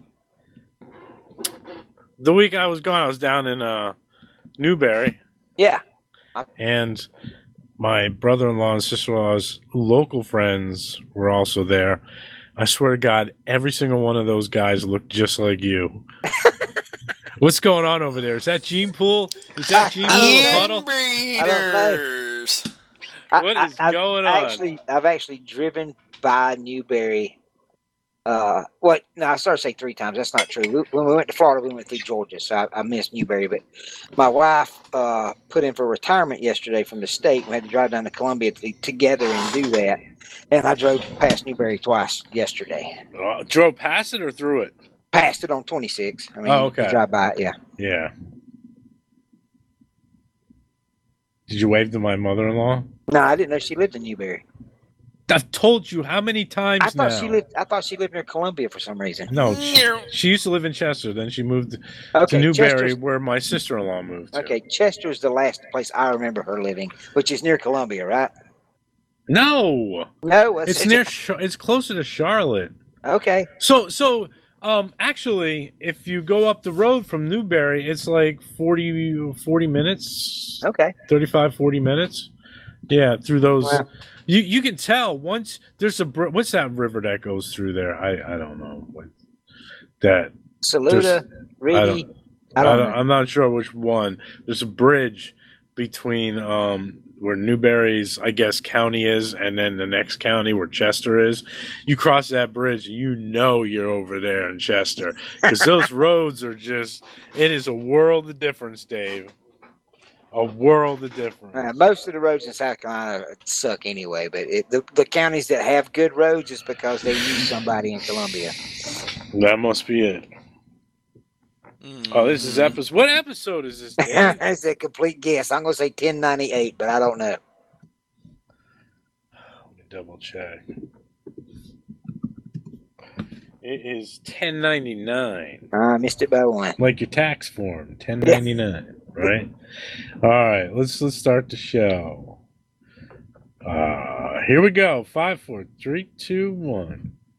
The week I was gone, I was down in uh, Newberry, Yeah. and my brother-in-law and sister-in-law's local friends were also there. I swear to God, every single one of those guys looked just like you. What's going on over there? Is that Gene Pool? Is that Gene Pool a puddle? Inbreeders. I, What I- is I- going I on? Actually, I've actually driven by Newberry Uh, what? No, I started to say three times. That's not true. We, when we went to Florida, we went through Georgia, so I, I missed Newberry. But my wife uh, put in for retirement yesterday from the state. We had to drive down to Columbia to, together and do that. And I drove past Newberry twice yesterday. Uh, drove past it or through it? Passed it on twenty-six. I mean, Oh, okay. You drive by it, yeah. Yeah. Did you wave to my mother-in-law? No, I didn't know she lived in Newberry. I've told you how many times I thought now. she lived. I thought she lived near Columbia for some reason. No, she, she used to live in Chester. Then she moved Okay, to Newberry, Chester's- where my sister-in-law moved to. Okay, Chester's the last place I remember her living, which is near Columbia, right? No, No, it's, it's near. Char- it's closer to Charlotte. Okay. So, so, um, actually, if you go up the road from Newberry, it's like forty, forty minutes. Okay. thirty-five, forty minutes. Yeah, through those. Wow. You you can tell once there's a br- what's that river that goes through there? I I don't know what that. Saluda, there's- Reedy. I don't, I I don't don't, know. I'm not sure which one. There's a bridge between um where Newberry's, I guess, county is, and then the next county where Chester is. You cross that bridge, you know you're over there in Chester, because those roads are just. It is a world of difference, Dave. A world of difference. Uh, most of the roads in South Carolina suck anyway, but it, the the counties that have good roads is because they use somebody in Columbia. That must be it. Oh, this is episode. What episode is this, Dave? That's a complete guess. I'm going to say ten ninety-eight, but I don't know. Let me double check. It is ten ninety-nine. I missed it by one. Like your tax form, ten ninety-nine, right? All right, let's let's start the show. Uh, here we go. Five, four, three, two, one.